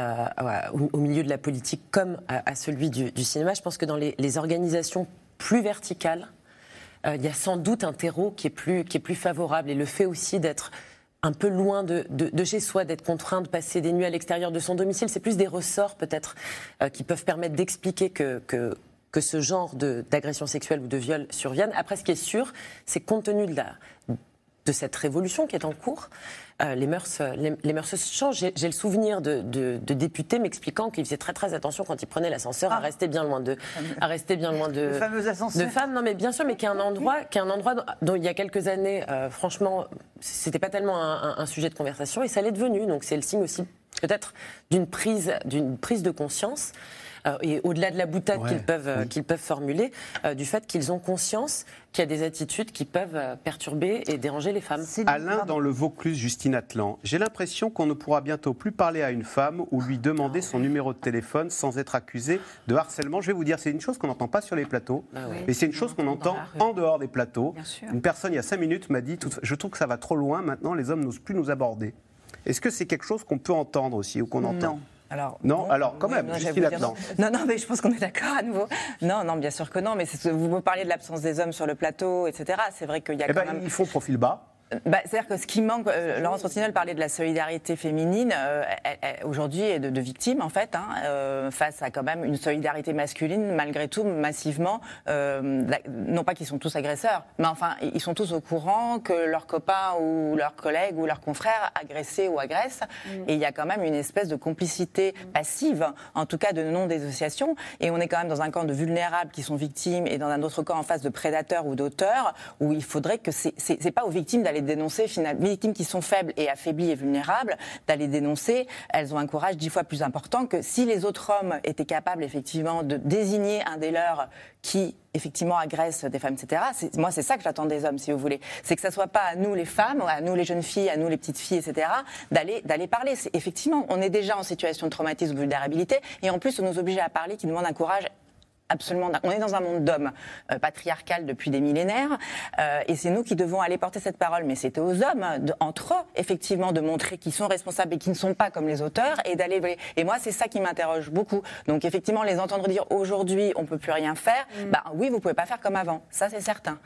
au milieu de la politique comme à celui du cinéma, je pense que dans les organisations plus verticales, il y a sans doute un terreau qui est plus favorable, et le fait aussi d'être un peu loin de chez soi, d'être contraint de passer des nuits à l'extérieur de son domicile, c'est plus des ressorts peut-être qui peuvent permettre d'expliquer que ce genre d'agression sexuelle ou de viol survienne. Après, ce qui est sûr, c'est que compte tenu de cette révolution qui est en cours, les mœurs changent. J'ai le souvenir de députés m'expliquant qu'ils faisaient très très attention quand ils prenaient l'ascenseur à rester bien loin de le fameux ascenseur de femmes. Non, mais bien sûr, mais qui est un endroit dont il y a quelques années, franchement, c'était pas tellement un sujet de conversation, et ça l'est devenu. Donc c'est le signe aussi peut-être d'une prise de conscience. Et au-delà de la boutade qu'ils peuvent formuler, du fait qu'ils ont conscience qu'il y a des attitudes qui peuvent perturber et déranger les femmes. Alain, dans le Vaucluse, Justine Atlan, j'ai l'impression qu'on ne pourra bientôt plus parler à une femme ou lui demander son numéro de téléphone sans être accusé de harcèlement. Je vais vous dire, c'est une chose qu'on n'entend pas sur les plateaux, mais c'est une chose qu'on entend en dehors des plateaux. Une personne, il y a 5 minutes, m'a dit « Je trouve que ça va trop loin, maintenant les hommes n'osent plus nous aborder ». Est-ce que c'est quelque chose qu'on peut entendre aussi ou qu'on entend ? Non. Alors, quand même, Justine Atlan. Non, mais je pense qu'on est d'accord à nouveau. Non, bien sûr que non, mais vous me parliez de l'absence des hommes sur le plateau, etc. C'est vrai qu'il y a quand même... Ils font profil bas. C'est-à-dire que ce qui manque, Laurence Rossignol parlait de la solidarité féminine, aujourd'hui, et de victimes, en fait, face à quand même une solidarité masculine, malgré tout, massivement. Non pas qu'ils sont tous agresseurs, mais enfin, ils sont tous au courant que leurs copains ou leurs collègues ou leurs confrères agressaient ou agressent. Et il y a quand même une espèce de complicité passive, en tout cas de non-dissociation. Et on est quand même dans un camp de vulnérables qui sont victimes et dans un autre camp en face de prédateurs ou d'auteurs, où il faudrait que c'est pas aux victimes d'aller dénoncer, finalement, les victimes qui sont faibles et affaiblies et vulnérables, d'aller dénoncer. Elles ont un courage 10 fois plus important que si les autres hommes étaient capables effectivement de désigner un des leurs qui effectivement agresse des femmes, etc. Moi, c'est ça que j'attends des hommes, si vous voulez. C'est que ça soit pas à nous les femmes, à nous les jeunes filles, à nous les petites filles, etc. d'aller parler. Effectivement, on est déjà en situation de traumatisme ou de vulnérabilité, et en plus, on nous oblige à parler, qui demande un courage. Absolument. On est dans un monde d'hommes patriarcal depuis des millénaires, et c'est nous qui devons aller porter cette parole. Mais c'est aux hommes, entre eux, effectivement, de montrer qu'ils sont responsables et qu'ils ne sont pas comme les auteurs, et d'aller. Et moi, c'est ça qui m'interroge beaucoup. Donc, effectivement, les entendre dire aujourd'hui, on peut plus rien faire. Oui, vous pouvez pas faire comme avant. Ça, c'est certain.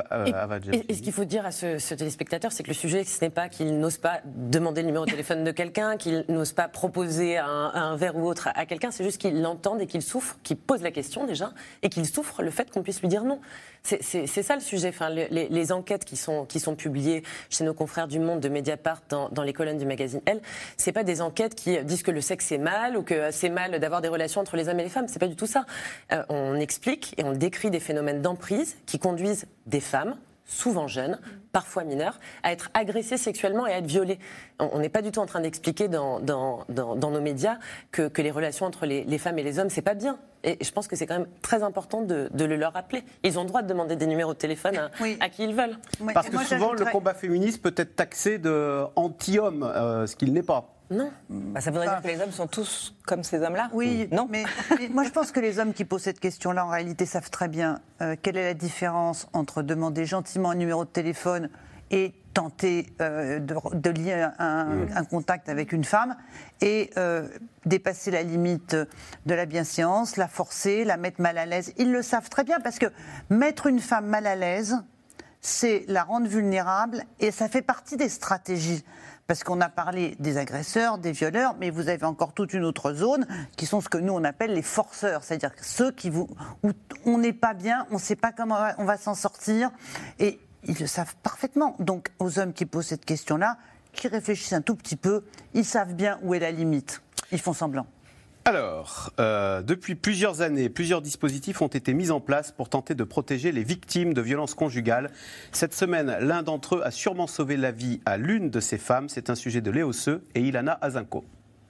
Et ce qu'il faut dire à ce téléspectateur, c'est que le sujet, ce n'est pas qu'il n'ose pas demander le numéro de téléphone de quelqu'un, qu'il n'ose pas proposer un verre ou autre à quelqu'un. C'est juste qu'il l'entende et qu'il souffre, qu'il pose la question déjà, et qu'il souffre le fait qu'on puisse lui dire non. C'est ça le sujet. Enfin, les enquêtes qui sont publiées chez nos confrères du Monde, de Mediapart, dans les colonnes du magazine Elle, c'est pas des enquêtes qui disent que le sexe c'est mal ou que c'est mal d'avoir des relations entre les hommes et les femmes. C'est pas du tout ça. On explique et on décrit des phénomènes d'emprise qui conduisent des femmes, souvent jeunes, parfois mineures, à être agressées sexuellement et à être violées. On n'est pas du tout en train d'expliquer dans nos médias que les relations entre les femmes et les hommes, c'est pas bien. Et je pense que c'est quand même très important de le leur rappeler. Ils ont le droit de demander des numéros de téléphone à qui ils veulent. Parce que souvent, le combat féministe peut être taxé de anti-homme, ce qu'il n'est pas. Non. Ça voudrait dire que les hommes sont tous comme ces hommes-là? Oui, non. Mais moi je pense que les hommes qui posent cette question-là, en réalité, savent très bien quelle est la différence entre demander gentiment un numéro de téléphone et tenter de lier un contact avec une femme et dépasser la limite de la bienséance, la forcer, la mettre mal à l'aise. Ils le savent très bien parce que mettre une femme mal à l'aise, c'est la rendre vulnérable et ça fait partie des stratégies. Parce qu'on a parlé des agresseurs, des violeurs, mais vous avez encore toute une autre zone qui sont ce que nous on appelle les forceurs, c'est-à-dire ceux où on n'est pas bien, on ne sait pas comment on va s'en sortir, et ils le savent parfaitement. Donc aux hommes qui posent cette question-là, qui réfléchissent un tout petit peu, ils savent bien où est la limite. Ils font semblant. Alors, depuis plusieurs années, plusieurs dispositifs ont été mis en place pour tenter de protéger les victimes de violences conjugales. Cette semaine, l'un d'entre eux a sûrement sauvé la vie à l'une de ces femmes. C'est un sujet de Léo Seu et Ilana Azinko.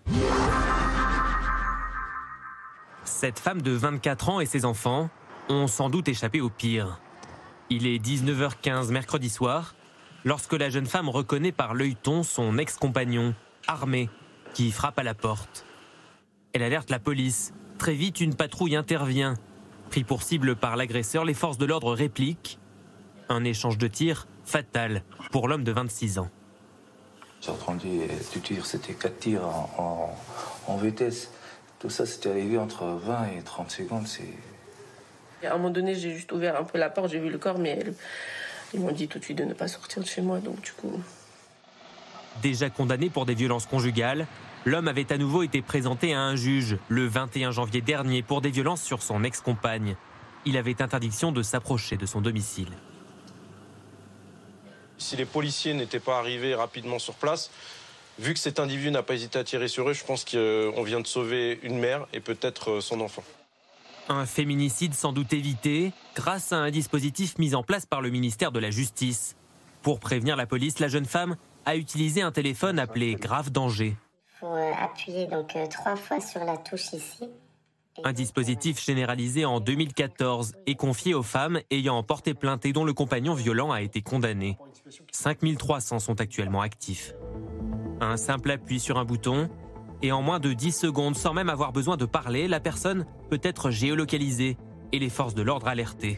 Cette femme de 24 ans et ses enfants ont sans doute échappé au pire. Il est 19h15 mercredi soir, lorsque la jeune femme reconnaît par l'œilleton son ex-compagnon, armé, qui frappe à la porte. Elle alerte la police. Très vite, une patrouille intervient. Pris pour cible par l'agresseur, les forces de l'ordre répliquent. Un échange de tirs fatal pour l'homme de 26 ans. J'ai entendu du tir, c'était 4 tirs en vitesse. Tout ça, c'était arrivé entre 20 et 30 secondes. À un moment donné, j'ai juste ouvert un peu la porte, j'ai vu le corps, mais ils m'ont dit tout de suite de ne pas sortir de chez moi, donc du coup... Déjà condamné pour des violences conjugales, l'homme avait à nouveau été présenté à un juge le 21 janvier dernier pour des violences sur son ex-compagne. Il avait interdiction de s'approcher de son domicile. Si les policiers n'étaient pas arrivés rapidement sur place, vu que cet individu n'a pas hésité à tirer sur eux, je pense qu'on vient de sauver une mère et peut-être son enfant. Un féminicide sans doute évité grâce à un dispositif mis en place par le ministère de la Justice. Pour prévenir la police, la jeune femme a utilisé un téléphone appelé Grave Danger. Il faut appuyer donc 3 fois sur la touche ici. Un dispositif généralisé en 2014 et confié aux femmes ayant porté plainte et dont le compagnon violent a été condamné. 5300 sont actuellement actifs. Un simple appui sur un bouton et en moins de 10 secondes, sans même avoir besoin de parler, la personne peut être géolocalisée et les forces de l'ordre alertées.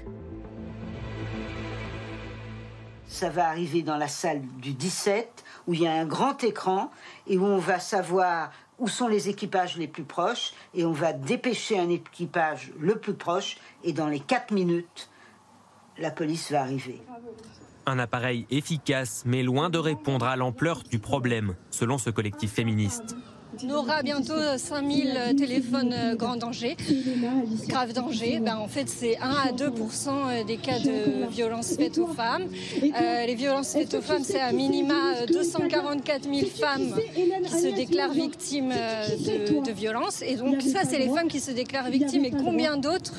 Ça va arriver dans la salle du 17, où il y a un grand écran et où on va savoir où sont les équipages les plus proches et on va dépêcher un équipage le plus proche et dans les 4 minutes, la police va arriver. Un appareil efficace, mais loin de répondre à l'ampleur du problème, selon ce collectif féministe. On aura bientôt 5000 téléphones grand danger, grave danger. En fait, c'est 1 à 2% des cas de violences faites aux femmes. Les violences faites aux femmes, c'est à minima 244 000 femmes qui se déclarent victimes de violences. Et donc ça, c'est les femmes qui se déclarent victimes. Et combien d'autres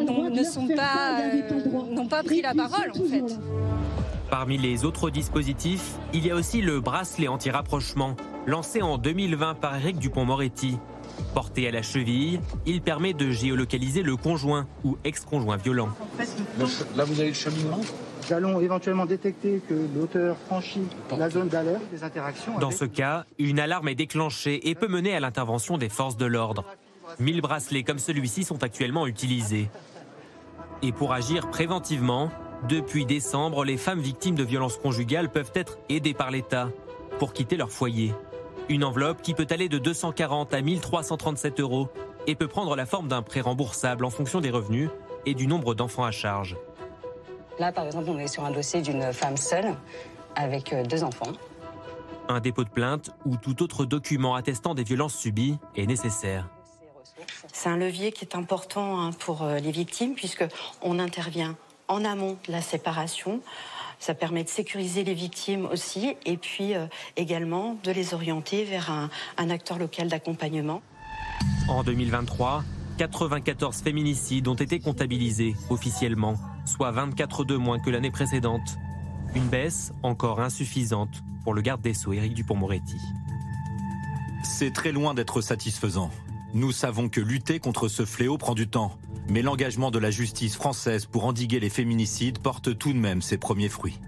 n'ont pas pris la parole, en fait. Parmi les autres dispositifs, il y a aussi le bracelet anti-rapprochement, lancé en 2020 par Éric Dupond-Moretti. Porté à la cheville, il permet de géolocaliser le conjoint ou ex-conjoint violent. Là, vous avez le cheminement. Nous allons éventuellement détecter que l'auteur franchit la zone d'alerte des interactions. Dans ce cas, une alarme est déclenchée et peut mener à l'intervention des forces de l'ordre. 1000 bracelets comme celui-ci sont actuellement utilisés. Et pour agir préventivement, depuis décembre, les femmes victimes de violences conjugales peuvent être aidées par l'État pour quitter leur foyer. Une enveloppe qui peut aller de 240 à 1337 € et peut prendre la forme d'un prêt remboursable en fonction des revenus et du nombre d'enfants à charge. Là, par exemple, on est sur un dossier d'une femme seule avec 2 enfants. Un dépôt de plainte ou tout autre document attestant des violences subies est nécessaire. C'est un levier qui est important pour les victimes puisqu'on intervient en amont de la séparation. Ça permet de sécuriser les victimes aussi et puis également de les orienter vers un acteur local d'accompagnement. En 2023, 94 féminicides ont été comptabilisés officiellement, soit 24 de moins que l'année précédente. Une baisse encore insuffisante pour le garde des Sceaux Éric Dupond-Moretti. C'est très loin d'être satisfaisant. Nous savons que lutter contre ce fléau prend du temps, mais l'engagement de la justice française pour endiguer les féminicides porte tout de même ses premiers fruits.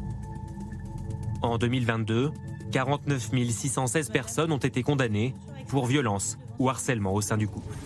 En 2022, 49 616 personnes ont été condamnées pour violence ou harcèlement au sein du couple.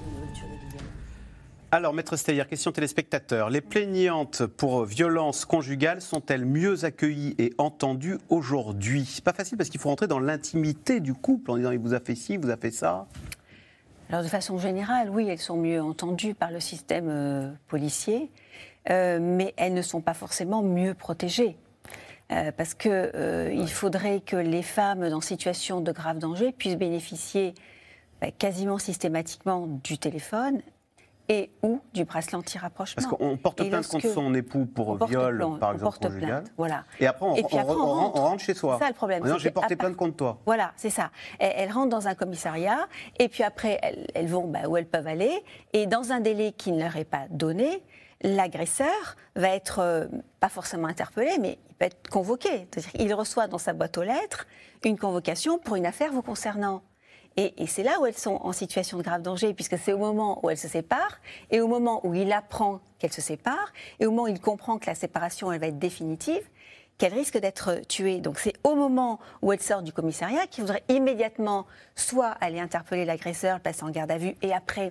Alors, Maître Steyer, question téléspectateur. Les plaignantes pour violences conjugales sont-elles mieux accueillies et entendues aujourd'hui ? C'est pas facile parce qu'il faut rentrer dans l'intimité du couple en disant il vous a fait ci, il vous a fait ça. Alors, de façon générale, oui, elles sont mieux entendues par le système policier, mais elles ne sont pas forcément mieux protégées. Parce qu'il faudrait que les femmes dans situation de grave danger puissent bénéficier quasiment systématiquement du téléphone et ou du bracelet anti-rapprochement. Parce qu'on porte plainte contre son époux pour viol, par exemple, conjugal. Voilà. Et après, on rentre chez soi. C'est ça le problème. Non, j'ai porté plainte contre toi. Voilà, c'est ça. Elles rentrent dans un commissariat, et puis après, elles vont où elles peuvent aller, et dans un délai qui ne leur est pas donné, l'agresseur va être, pas forcément interpellé, mais il peut être convoqué. C'est-à-dire qu'il reçoit dans sa boîte aux lettres une convocation pour une affaire vous concernant. Et c'est là où elles sont en situation de grave danger, puisque c'est au moment où elles se séparent, et au moment où il apprend qu'elles se séparent, et au moment où il comprend que la séparation elle va être définitive, qu'elle risque d'être tuée. Donc c'est au moment où elle sort du commissariat qu'il faudrait immédiatement soit aller interpeller l'agresseur, le placer en garde à vue, et après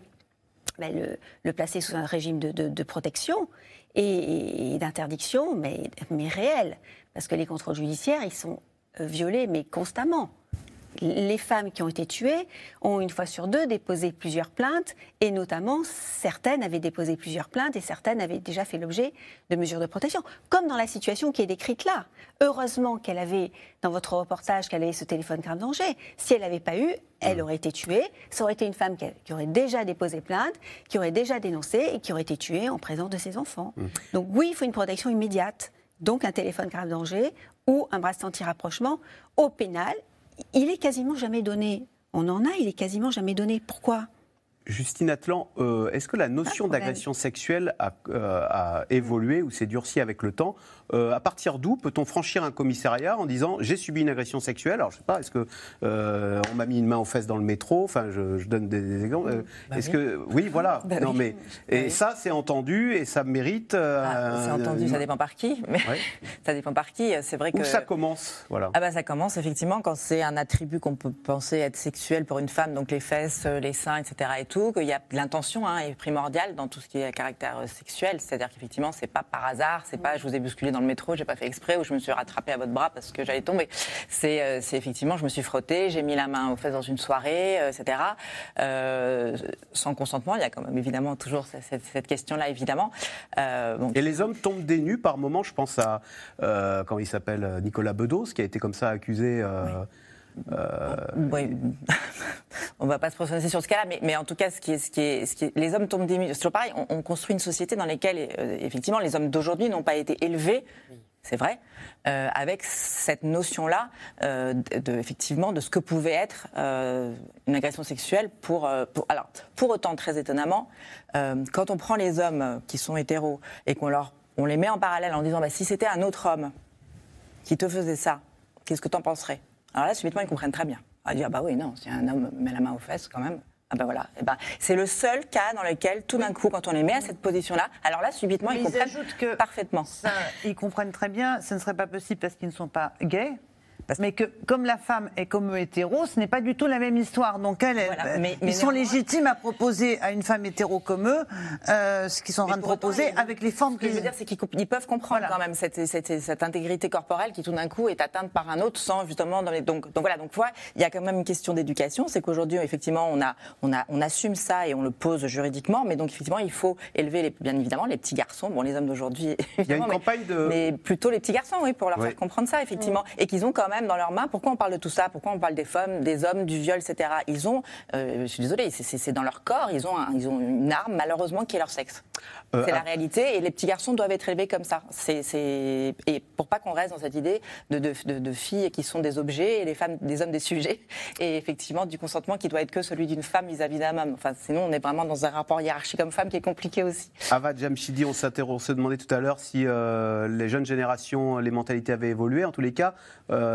le placer sous un régime de protection et d'interdiction, mais réel. Parce que les contrôles judiciaires, ils sont violés, mais constamment. Les femmes qui ont été tuées ont une fois sur deux déposé plusieurs plaintes, et notamment certaines avaient déposé plusieurs plaintes et certaines avaient déjà fait l'objet de mesures de protection, comme dans la situation qui est décrite là. Heureusement qu'elle avait, dans votre reportage, qu'elle avait ce téléphone grave danger. Si elle n'avait pas eu, elle aurait été tuée. Ça aurait été une femme qui aurait déjà déposé plainte, qui aurait déjà dénoncé et qui aurait été tuée en présence de ses enfants. Donc oui, il faut une protection immédiate, donc un téléphone grave danger ou un bracelet anti-rapprochement au pénal. Il est quasiment jamais donné. On en a, il est quasiment jamais donné. Pourquoi ? Justine Atlan, est-ce que la notion d'agression sexuelle a évolué ou s'est durcie avec le temps ? À partir d'où peut-on franchir un commissariat en disant j'ai subi une agression sexuelle ? Alors je sais pas, est-ce que on m'a mis une main aux fesses dans le métro ? Enfin, je donne des exemples. Est-ce que oui, voilà. Non mais et ça c'est entendu et ça mérite. C'est entendu, ça dépend par qui. Mais ça dépend par qui. C'est vrai que. Où ça commence, voilà. Ah bah ça commence effectivement quand c'est un attribut qu'on peut penser être sexuel pour une femme, donc les fesses, les seins, etc. et tout. Qu'il y a l'intention est primordiale dans tout ce qui est à caractère sexuel, c'est-à-dire qu'effectivement c'est pas par hasard, c'est pas je vous ai bousculé dans le métro, j'ai pas fait exprès ou je me suis rattrapée à votre bras parce que j'allais tomber. C'est effectivement je me suis frottée, j'ai mis la main aux fesses dans une soirée, etc. Sans consentement, il y a quand même évidemment toujours cette question-là évidemment. Et les hommes tombent des nues par moments, je pense à comment il s'appelle, Nicolas Bedos qui a été comme ça accusé. Oui. On ne va pas se prononcer sur ce cas-là, mais en tout cas, les hommes tombent des nues. C'est toujours pareil, on construit une société dans laquelle, effectivement, les hommes d'aujourd'hui n'ont pas été élevés, c'est vrai, avec cette notion-là, effectivement, de ce que pouvait être une agression sexuelle. Alors, pour autant, très étonnamment, quand on prend les hommes qui sont hétéros et on les met en parallèle en disant si c'était un autre homme qui te faisait ça, qu'est-ce que tu en penserais ? Alors là, subitement, ils comprennent très bien. On va dire, bah oui, non, si un homme met la main aux fesses, quand même, voilà. C'est le seul cas dans lequel, tout d'un coup, quand on les met à cette position-là, alors là, subitement, ils comprennent parfaitement. Ils comprennent très bien, ce ne serait pas possible parce qu'ils ne sont pas gays. Mais que, comme la femme est comme eux hétéro, ce n'est pas du tout la même histoire. Donc, ils sont légitimes à proposer à une femme hétéro comme eux ce qu'ils sont en train de proposer avec les formes qu'ils... Ce que je veux dire, c'est qu'ils peuvent comprendre quand même cette intégrité corporelle qui, tout d'un coup, est atteinte par un autre sans, justement... Donc voilà, il y a quand même une question d'éducation. C'est qu'aujourd'hui, effectivement, on assume ça et on le pose juridiquement. Mais donc, effectivement, il faut élever, bien évidemment, les petits garçons. Bon, les hommes d'aujourd'hui, il y a une campagne de... Mais plutôt les petits garçons, oui, pour leur faire comprendre ça, effectivement. Et qu'ils ont quand même dans leurs mains, pourquoi on parle de tout ça, pourquoi on parle des femmes, des hommes, du viol, etc. Ils ont, je suis désolée, c'est dans leur corps, ils ont une arme malheureusement qui est leur sexe. C'est la réalité et les petits garçons doivent être élevés comme ça. Et pour pas qu'on reste dans cette idée de filles qui sont des objets et les femmes, des hommes des sujets et effectivement du consentement qui doit être que celui d'une femme vis-à-vis d'un homme. Enfin, sinon on est vraiment dans un rapport hiérarchique homme-femme qui est compliqué aussi. Avad Jamshidi, on se demandait tout à l'heure si les jeunes générations, les mentalités avaient évolué. En tous les cas,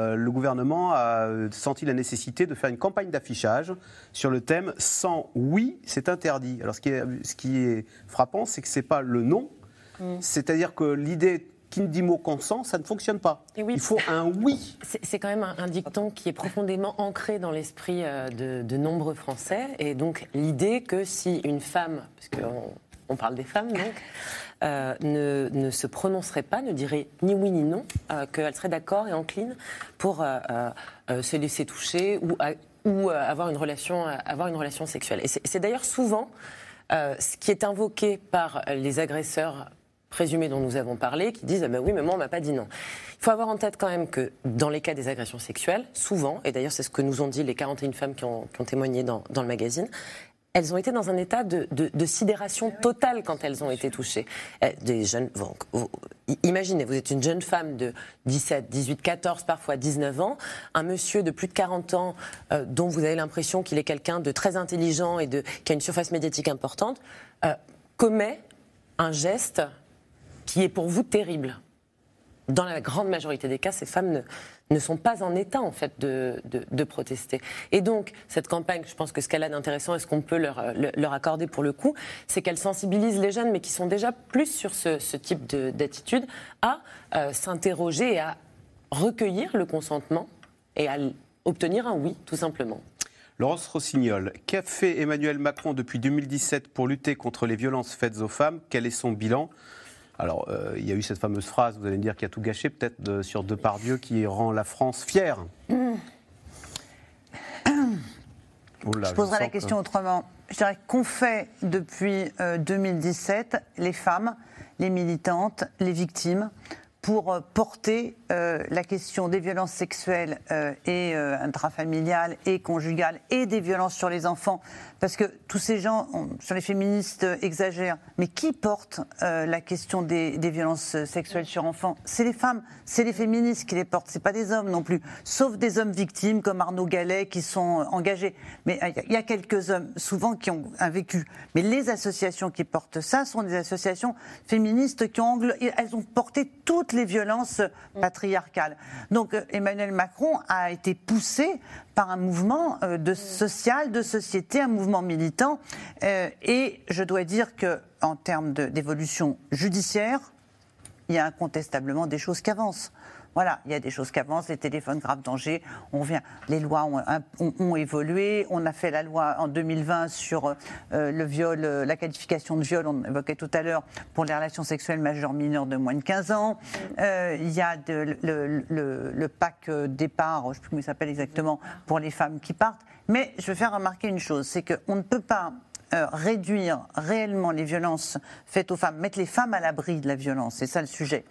le gouvernement a senti la nécessité de faire une campagne d'affichage sur le thème « Sans oui, c'est interdit ». Alors, ce qui est frappant, c'est que ce n'est pas le non, c'est-à-dire que l'idée qui ne dit mot consent, ça ne fonctionne pas. Oui, il faut un oui. C'est quand même un dicton qui est profondément ancré dans l'esprit de nombreux Français. Et donc l'idée que si une femme, parce qu'on parle des femmes donc, ne se prononcerait pas, ne dirait ni oui ni non, qu'elle serait d'accord et encline pour se laisser toucher ou avoir une relation sexuelle. Et c'est d'ailleurs souvent ce qui est invoqué par les agresseurs présumés dont nous avons parlé, qui disent « ah ben oui, mais moi, on ne m'a pas dit non ». Il faut avoir en tête quand même que dans les cas des agressions sexuelles, souvent, et d'ailleurs c'est ce que nous ont dit les 41 femmes qui ont témoigné dans le magazine, elles ont été dans un état de sidération totale quand elles ont été touchées. Des jeunes, imaginez, vous êtes une jeune femme de 17, 18, 14, parfois 19 ans, un monsieur de plus de 40 ans dont vous avez l'impression qu'il est quelqu'un de très intelligent et qui a une surface médiatique importante, commet un geste qui est pour vous terrible. Dans la grande majorité des cas, ces femmes ne sont pas en état, en fait, de protester. Et donc, cette campagne, je pense que ce qu'elle a d'intéressant et ce qu'on peut leur accorder pour le coup, c'est qu'elle sensibilise les jeunes, mais qui sont déjà plus sur ce type d'attitude, à s'interroger et à recueillir le consentement et à obtenir un oui, tout simplement. Laurence Rossignol, qu'a fait Emmanuel Macron depuis 2017 pour lutter contre les violences faites aux femmes? Quel est son bilan? Alors, il y a eu cette fameuse phrase, vous allez me dire, qui a tout gâché, peut-être sur Depardieu, qui rend la France fière. Je poserai la question autrement. Je dirais qu'on fait depuis 2017, les femmes, les militantes, les victimes, pour porter la question des violences sexuelles et intrafamiliales et conjugales et des violences sur les enfants. Parce que tous ces gens, sur les féministes, exagèrent. Mais qui porte la question des violences sexuelles sur enfants? C'est les femmes, c'est les féministes qui les portent. C'est pas des hommes non plus. Sauf des hommes victimes comme Arnaud Gallet qui sont engagés. Mais il y a quelques hommes, souvent, qui ont un vécu. Mais les associations qui portent ça sont des associations féministes elles ont porté toutes les violences patriarcales. Donc Emmanuel Macron a été poussé par un mouvement social, de société, un mouvement militant. Et je dois dire qu'en termes d'évolution judiciaire, il y a incontestablement des choses qui avancent. Voilà, il y a des choses qui avancent, les téléphones grave danger, les lois ont évolué, on a fait la loi en 2020 sur le viol, la qualification de viol, on évoquait tout à l'heure, pour les relations sexuelles majeures-mineures de moins de 15 ans. Il y a le PAC départ, je ne sais plus comment il s'appelle exactement, pour les femmes qui partent. Mais je veux faire remarquer une chose, c'est qu'on ne peut pas réduire réellement les violences faites aux femmes, mettre les femmes à l'abri de la violence, c'est ça le sujet,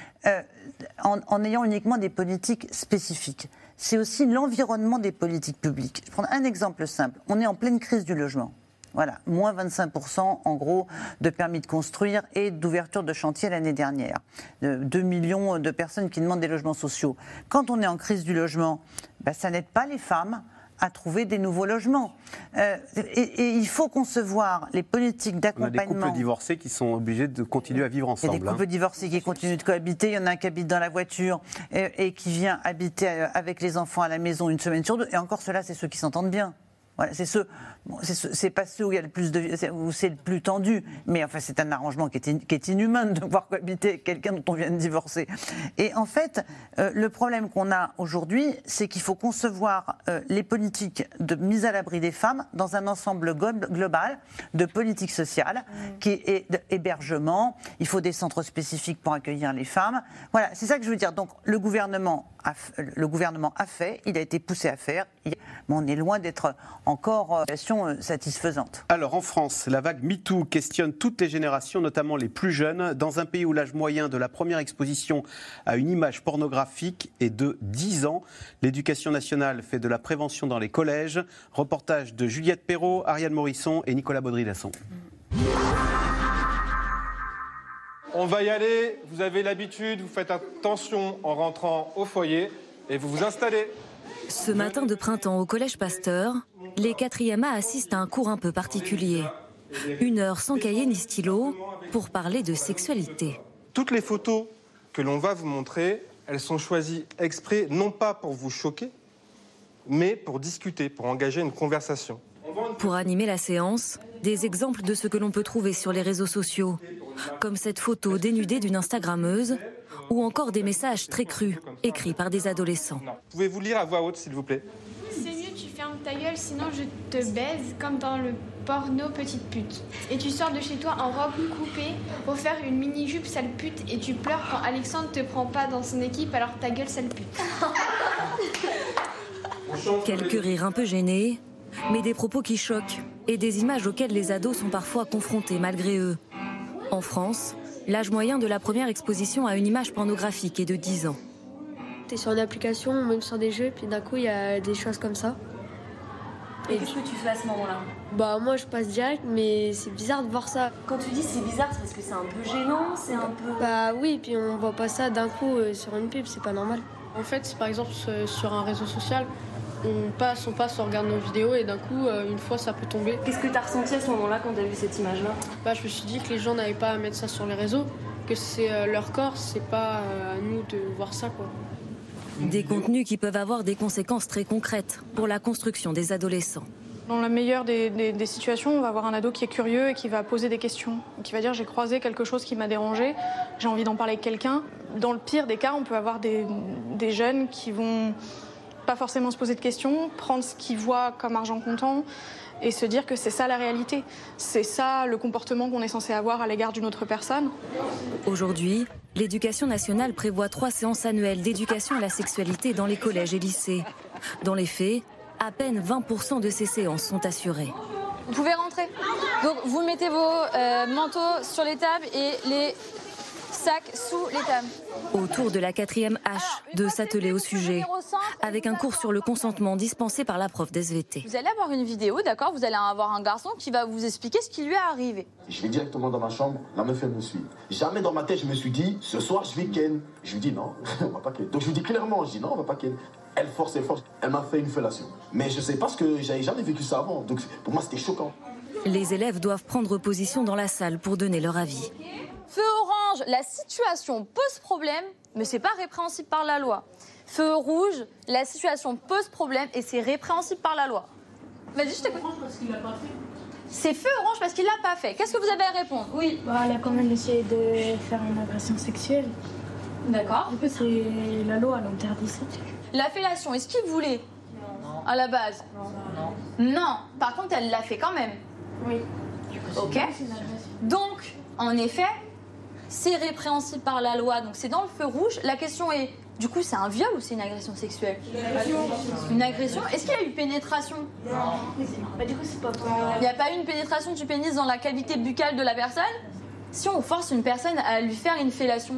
en ayant uniquement des politiques spécifiques. C'est aussi l'environnement des politiques publiques. Je vais prendre un exemple simple. On est en pleine crise du logement. Voilà, moins 25% en gros de permis de construire et d'ouverture de chantier l'année dernière. 2 millions de personnes qui demandent des logements sociaux. Quand on est en crise du logement, ça n'aide pas les femmes à trouver des nouveaux logements. Et il faut concevoir les politiques d'accompagnement. On a des couples divorcés qui sont obligés de continuer à vivre ensemble. Il y a des couples divorcés qui continuent de cohabiter. Il y en a un qui habite dans la voiture et qui vient habiter avec les enfants à la maison une semaine sur deux. Et encore, ceux-là, c'est ceux qui s'entendent bien. Voilà, c'est pas ceux où il y a où c'est le plus tendu, mais enfin c'est un arrangement qui est inhumain de devoir cohabiter avec quelqu'un dont on vient de divorcer. Et en fait, le problème qu'on a aujourd'hui, c'est qu'il faut concevoir les politiques de mise à l'abri des femmes dans un ensemble global de politiques sociales, qui est d'hébergement. Il faut des centres spécifiques pour accueillir les femmes. Voilà, c'est ça que je veux dire. Donc le gouvernement a fait, il a été poussé à faire, mais on est loin d'être encore satisfaisante. Alors en France, la vague MeToo questionne toutes les générations, notamment les plus jeunes. Dans un pays où l'âge moyen de la première exposition à une image pornographique est de 10 ans, l'Éducation nationale fait de la prévention dans les collèges. Reportage de Juliette Perrault, Ariane Morisson et Nicolas Baudry-Dasson. On va y aller, vous avez l'habitude, vous faites attention en rentrant au foyer et vous vous installez. Ce matin de printemps au Collège Pasteur, les 4e A assistent à un cours un peu particulier. 1 heure sans cahier ni stylo pour parler de sexualité. Toutes les photos que l'on va vous montrer elles sont choisies exprès, non pas pour vous choquer, mais pour discuter, pour engager une conversation. Pour animer la séance, des exemples de ce que l'on peut trouver sur les réseaux sociaux, comme cette photo dénudée d'une Instagrammeuse, ou encore des messages très crus, écrits par des adolescents. Pouvez-vous lire à voix haute, s'il vous plaît? C'est mieux, tu fermes ta gueule, sinon je te baise comme dans le porno petite pute. Et tu sors de chez toi en robe coupée pour faire une mini-jupe sale pute et tu pleures quand Alexandre te prend pas dans son équipe alors ta gueule sale pute. Quelques rires un peu gênés, mais des propos qui choquent et des images auxquelles les ados sont parfois confrontés malgré eux. En France, l'âge moyen de la première exposition à une image pornographique est de 10 ans. T'es sur une application, même sur des jeux, puis d'un coup il y a des choses comme ça. Et qu'est-ce que tu fais à ce moment-là? Bah moi je passe direct, mais c'est bizarre de voir ça. Quand tu dis c'est bizarre, c'est parce que c'est un peu gênant, c'est un peu... Bah oui, puis on voit pas ça d'un coup sur une pub, c'est pas normal. En fait, par exemple sur un réseau social, on passe, on regarde nos vidéos et d'un coup, une fois, ça peut tomber. Qu'est-ce que tu as ressenti à ce moment-là quand tu as vu cette image-là? Je me suis dit que les gens n'avaient pas à mettre ça sur les réseaux, que c'est leur corps, c'est pas à nous de voir ça, quoi. Des contenus qui peuvent avoir des conséquences très concrètes pour la construction des adolescents. Dans la meilleure des situations, on va avoir un ado qui est curieux et qui va poser des questions, qui va dire j'ai croisé quelque chose qui m'a dérangé, j'ai envie d'en parler avec quelqu'un. Dans le pire des cas, on peut avoir des jeunes qui vont pas forcément se poser de questions, prendre ce qu'ils voient comme argent comptant et se dire que c'est ça la réalité. C'est ça le comportement qu'on est censé avoir à l'égard d'une autre personne. Aujourd'hui, l'Éducation nationale prévoit 3 séances annuelles d'éducation à la sexualité dans les collèges et lycées. Dans les faits, à peine 20% de ces séances sont assurées. Vous pouvez rentrer. Donc vous mettez vos manteaux sur les tables et les sacs sous les tables. Autour de la 4e H de s'atteler au sujet, avec un cours sur le consentement dispensé par la prof d'SVT. Vous allez avoir une vidéo, d'accord? Vous allez avoir un garçon qui va vous expliquer ce qui lui est arrivé. Je vais directement dans ma chambre, la meuf elle me suit. Jamais dans ma tête je me suis dit, ce soir je vais ken. Je lui dis non, on va pas ken. Donc je lui dis clairement, je dis non, on va pas ken. Elle force, elle m'a fait une fellation. Mais je sais pas ce que j'avais jamais vécu ça avant, donc pour moi c'était choquant. Les élèves doivent prendre position dans la salle pour donner leur avis. Feu orange, la situation pose problème, mais c'est pas répréhensible par la loi. Feu rouge, la situation pose problème et c'est répréhensible par la loi. Vas-y, je t'écoute. C'est feu orange parce qu'il l'a pas fait. Qu'est-ce que vous avez à répondre? Oui. Elle a quand même essayé de faire une agression sexuelle. D'accord. Du coup, c'est la loi, elle interdit ça. La fellation, est-ce qu'il voulait? Non. À la base? Non. Non. Par contre, elle l'a fait quand même. Oui. Ok. Donc, en effet, c'est répréhensible par la loi, donc c'est dans le feu rouge. La question est, du coup, c'est un viol ou c'est une agression sexuelle? Une agression. Est-ce qu'il y a eu pénétration? Non. Du coup, c'est pas Il n'y a pas eu une pénétration du pénis dans la cavité buccale de la personne? Si on force une personne à lui faire une fellation,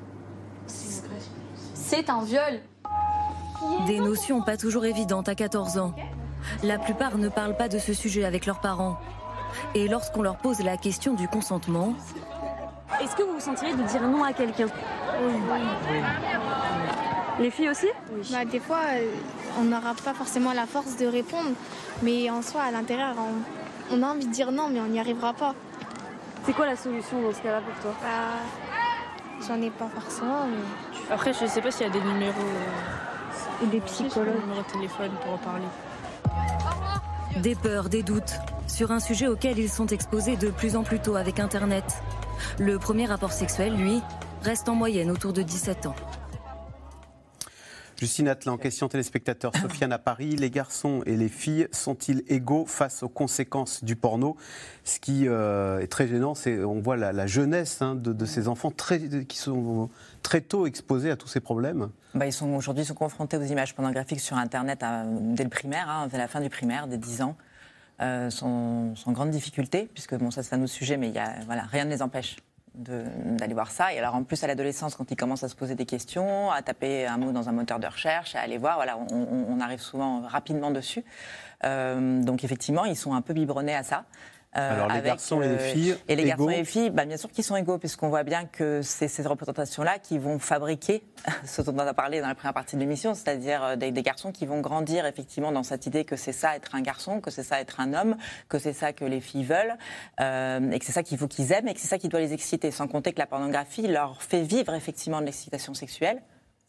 c'est un viol. Des notions pas toujours évidentes à 14 ans. La plupart ne parlent pas de ce sujet avec leurs parents. Et lorsqu'on leur pose la question du consentement... Est-ce que vous vous sentiriez de dire non à quelqu'un? Oui. Les filles aussi? Oui. Des fois, on n'aura pas forcément la force de répondre, mais en soi, à l'intérieur, on a envie de dire non, mais on n'y arrivera pas. C'est quoi la solution dans ce cas-là pour toi? J'en ai pas forcément, mais... Après, je sais pas s'il y a des numéros... ou des psychologues. Des numéros de téléphone pour en parler. Des peurs, des doutes, sur un sujet auquel ils sont exposés de plus en plus tôt avec Internet. Le premier rapport sexuel, lui, reste en moyenne autour de 17 ans. Justine Atlan, question téléspectateur. Sofiane à Paris, les garçons et les filles sont-ils égaux face aux conséquences du porno? Ce qui est très gênant, c'est on voit la jeunesse de ces enfants qui sont très tôt exposés à tous ces problèmes. Aujourd'hui, ils sont confrontés aux images pornographiques sur Internet dès le primaire, dès la fin du primaire, dès 10 ans. Sans grande difficulté, puisque ça c'est un autre sujet, mais rien ne les empêche d'aller voir ça. Et alors en plus à l'adolescence, quand ils commencent à se poser des questions, à taper un mot dans un moteur de recherche, à aller voir, on arrive souvent rapidement dessus. Donc effectivement, ils sont un peu biberonnés à ça. Alors les garçons et les filles et les garçons égaux. et les filles, bien sûr qu'ils sont égaux, puisqu'on voit bien que c'est ces représentations-là qui vont fabriquer ce dont on a parlé dans la première partie de l'émission, c'est-à-dire des garçons qui vont grandir effectivement dans cette idée que c'est ça être un garçon, que c'est ça être un homme, que c'est ça que les filles veulent, et que c'est ça qu'il faut qu'ils aiment, et que c'est ça qui doit les exciter. Sans compter que la pornographie leur fait vivre effectivement de l'excitation sexuelle,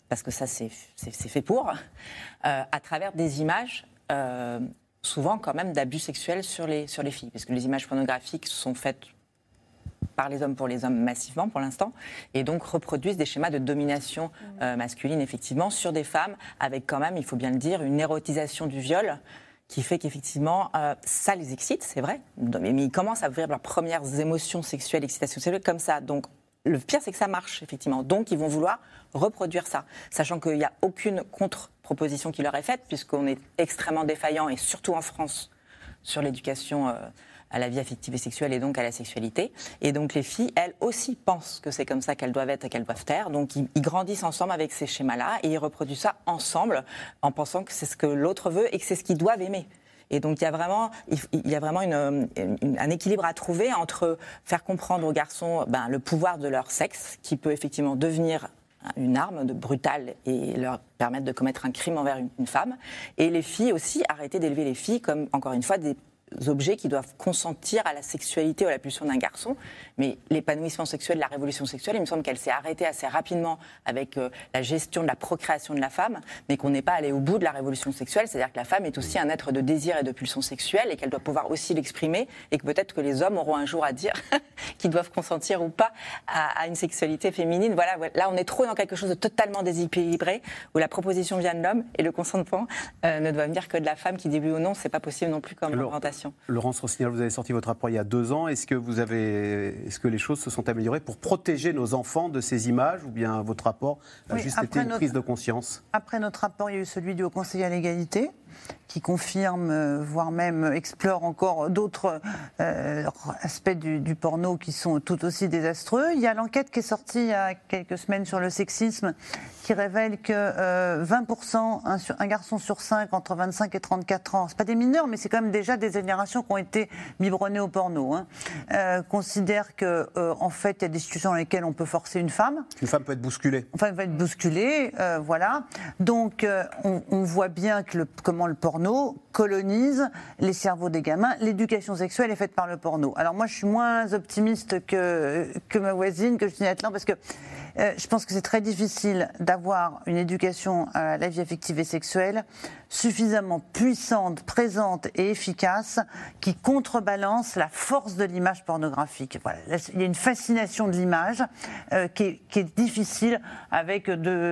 parce que ça c'est fait pour, à travers des images souvent quand même d'abus sexuels sur les filles, parce que les images pornographiques sont faites par les hommes pour les hommes massivement pour l'instant, et donc reproduisent des schémas de domination masculine effectivement sur des femmes, avec quand même, il faut bien le dire, une érotisation du viol qui fait qu'effectivement ça les excite, c'est vrai, mais ils commencent à ouvrir leurs premières émotions sexuelles, excitations sexuelles comme ça. Donc le pire, c'est que ça marche, effectivement. Donc, ils vont vouloir reproduire ça, sachant qu'il n'y a aucune contre-proposition qui leur est faite, puisqu'on est extrêmement défaillant, et surtout en France, sur l'éducation à la vie affective et sexuelle, et donc à la sexualité. Et donc, les filles, elles aussi, pensent que c'est comme ça qu'elles doivent être et qu'elles doivent taire. Donc, ils grandissent ensemble avec ces schémas-là, et ils reproduisent ça ensemble, en pensant que c'est ce que l'autre veut et que c'est ce qu'ils doivent aimer. Et donc, il y a vraiment un équilibre à trouver entre faire comprendre aux garçons le pouvoir de leur sexe, qui peut effectivement devenir une arme brutale et leur permettre de commettre un crime envers une femme. Et les filles aussi, arrêter d'élever les filles comme, encore une fois, des objets qui doivent consentir à la sexualité ou à la pulsion d'un garçon. Mais l'épanouissement sexuel, la révolution sexuelle, il me semble qu'elle s'est arrêtée assez rapidement avec la gestion de la procréation de la femme, mais qu'on n'est pas allé au bout de la révolution sexuelle. C'est-à-dire que la femme est aussi un être de désir et de pulsion sexuelle, et qu'elle doit pouvoir aussi l'exprimer, et que peut-être que les hommes auront un jour à dire qu'ils doivent consentir ou pas à une sexualité féminine. Voilà, là on est trop dans quelque chose de totalement déséquilibré, où la proposition vient de l'homme et le consentement ne doit venir que de la femme, qui dit oui ou non. C'est pas possible non plus comme orientation. Laurence Rossignol, vous avez sorti votre rapport il y a 2 ans. Est-ce que les choses se sont améliorées pour protéger nos enfants de ces images, ou bien votre rapport a juste été une prise de conscience? Après notre rapport, il y a eu celui du Haut Conseil à l'égalité, qui confirme, voire même explore encore d'autres aspects du porno qui sont tout aussi désastreux. Il y a l'enquête qui est sortie il y a quelques semaines sur le sexisme, qui révèle que 20%, un garçon sur 5 entre 25 et 34 ans, c'est pas des mineurs, mais c'est quand même déjà des générations qui ont été biberonnées au porno, considèrent que en fait il y a des situations dans lesquelles on peut forcer une femme. Une femme peut être bousculée. Enfin, elle va être bousculée, voilà. Donc on voit bien que comment le porno colonise les cerveaux des gamins. L'éducation sexuelle est faite par le porno. Alors moi, je suis moins optimiste que ma voisine, que Justine Atlan, parce que je pense que c'est très difficile d'avoir une éducation à la vie affective et sexuelle suffisamment puissante, présente et efficace, qui contrebalance la force de l'image pornographique. Voilà. Il y a une fascination de l'image qui est difficile avec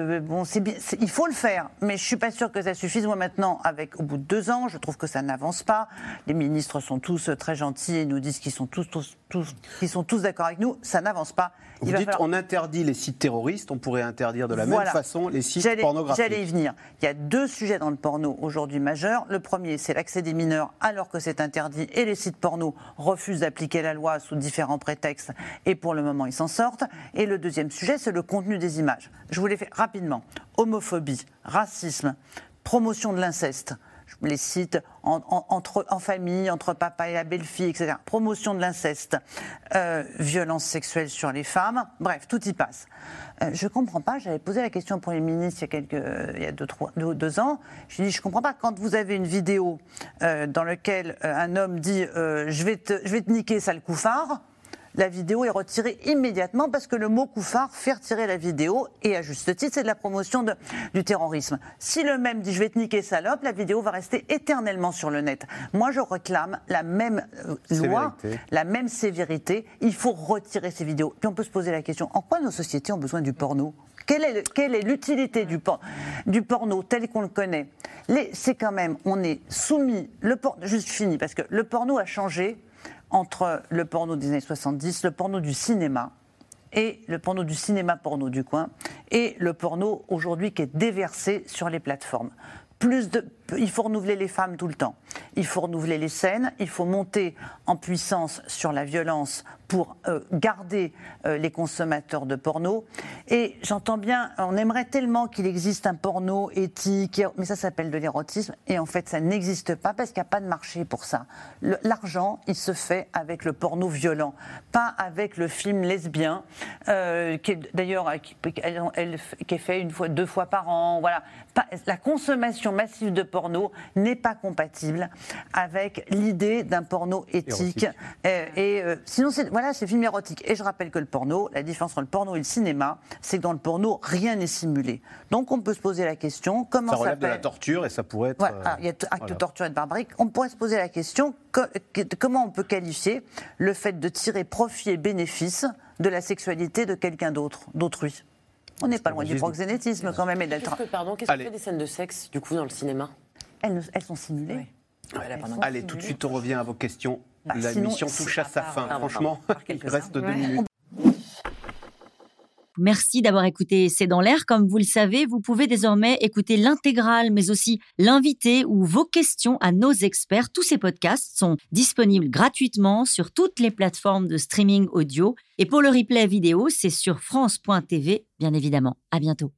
il faut le faire, mais je suis pas sûre que ça suffise. Moi maintenant, au bout de 2 ans, je trouve que ça n'avance pas. Les ministres sont tous très gentils et nous disent qu'ils sont tous d'accord avec nous. Ça n'avance pas. Vous dites on interdit les sites terroristes, on pourrait interdire de la même façon les sites pornographiques. J'allais y venir. Il y a 2 sujets dans le porno aujourd'hui majeurs. Le premier, c'est l'accès des mineurs alors que c'est interdit, et les sites porno refusent d'appliquer la loi sous différents prétextes, et pour le moment ils s'en sortent. Et le deuxième sujet, c'est le contenu des images. Je vous les fais rapidement. Homophobie, racisme, promotion de l'inceste. Les sites en famille, entre papa et la belle-fille, etc. Promotion de l'inceste, violence sexuelle sur les femmes, bref, tout y passe. Je ne comprends pas, j'avais posé la question au Premier ministre il y a 2 ans, je lui ai dit, je ne comprends pas, quand vous avez une vidéo dans laquelle un homme dit je vais te niquer, sale couffard, la vidéo est retirée immédiatement parce que le mot couffard fait retirer la vidéo, et à juste titre, c'est de la promotion du terrorisme. Si le même dit « je vais te niquer salope », la vidéo va rester éternellement sur le net. Moi, je réclame la même loi, la même sévérité. Il faut retirer ces vidéos. Puis on peut se poser la question, en quoi nos sociétés ont besoin du porno ? Quelle est l'utilité du porno tel qu'on le connaît ? C'est quand même, on est soumis... Juste fini, parce que le porno a changé entre le porno des années 70, le porno du cinéma, et le porno du cinéma porno du coin, et le porno aujourd'hui qui est déversé sur les plateformes. Il faut renouveler les femmes tout le temps, il faut renouveler les scènes, il faut monter en puissance sur la violence pour garder les consommateurs de porno. Et j'entends bien, on aimerait tellement qu'il existe un porno éthique, mais ça s'appelle de l'érotisme, et en fait ça n'existe pas parce qu'il n'y a pas de marché pour ça. L'argent, il se fait avec le porno violent, pas avec le film lesbien, qui est d'ailleurs qui est fait 2 fois par an. Voilà. La consommation massive de porno n'est pas compatible avec l'idée d'un porno éthique. Sinon, Voilà, c'est film érotique. Et je rappelle que le porno, la différence entre le porno et le cinéma, c'est que dans le porno, rien n'est simulé. Donc on peut se poser la question, comment ça relève de la torture et ça pourrait être... il y a acte de torture et de barbarie. On pourrait se poser la question, comment on peut qualifier le fait de tirer profit et bénéfice de la sexualité de quelqu'un d'autrui. On n'est pas loin du proxénétisme quand même. Qu'est-ce que fait des scènes de sexe, du coup, dans le cinéma? Elles sont simulées. Oui. Allez, tout de suite, on revient à vos questions. La mission touche à sa fin. Franchement, il reste 2 minutes. Merci d'avoir écouté C'est dans l'air. Comme vous le savez, vous pouvez désormais écouter l'intégrale, mais aussi l'invité ou vos questions à nos experts. Tous ces podcasts sont disponibles gratuitement sur toutes les plateformes de streaming audio. Et pour le replay vidéo, c'est sur France.tv, bien évidemment. À bientôt.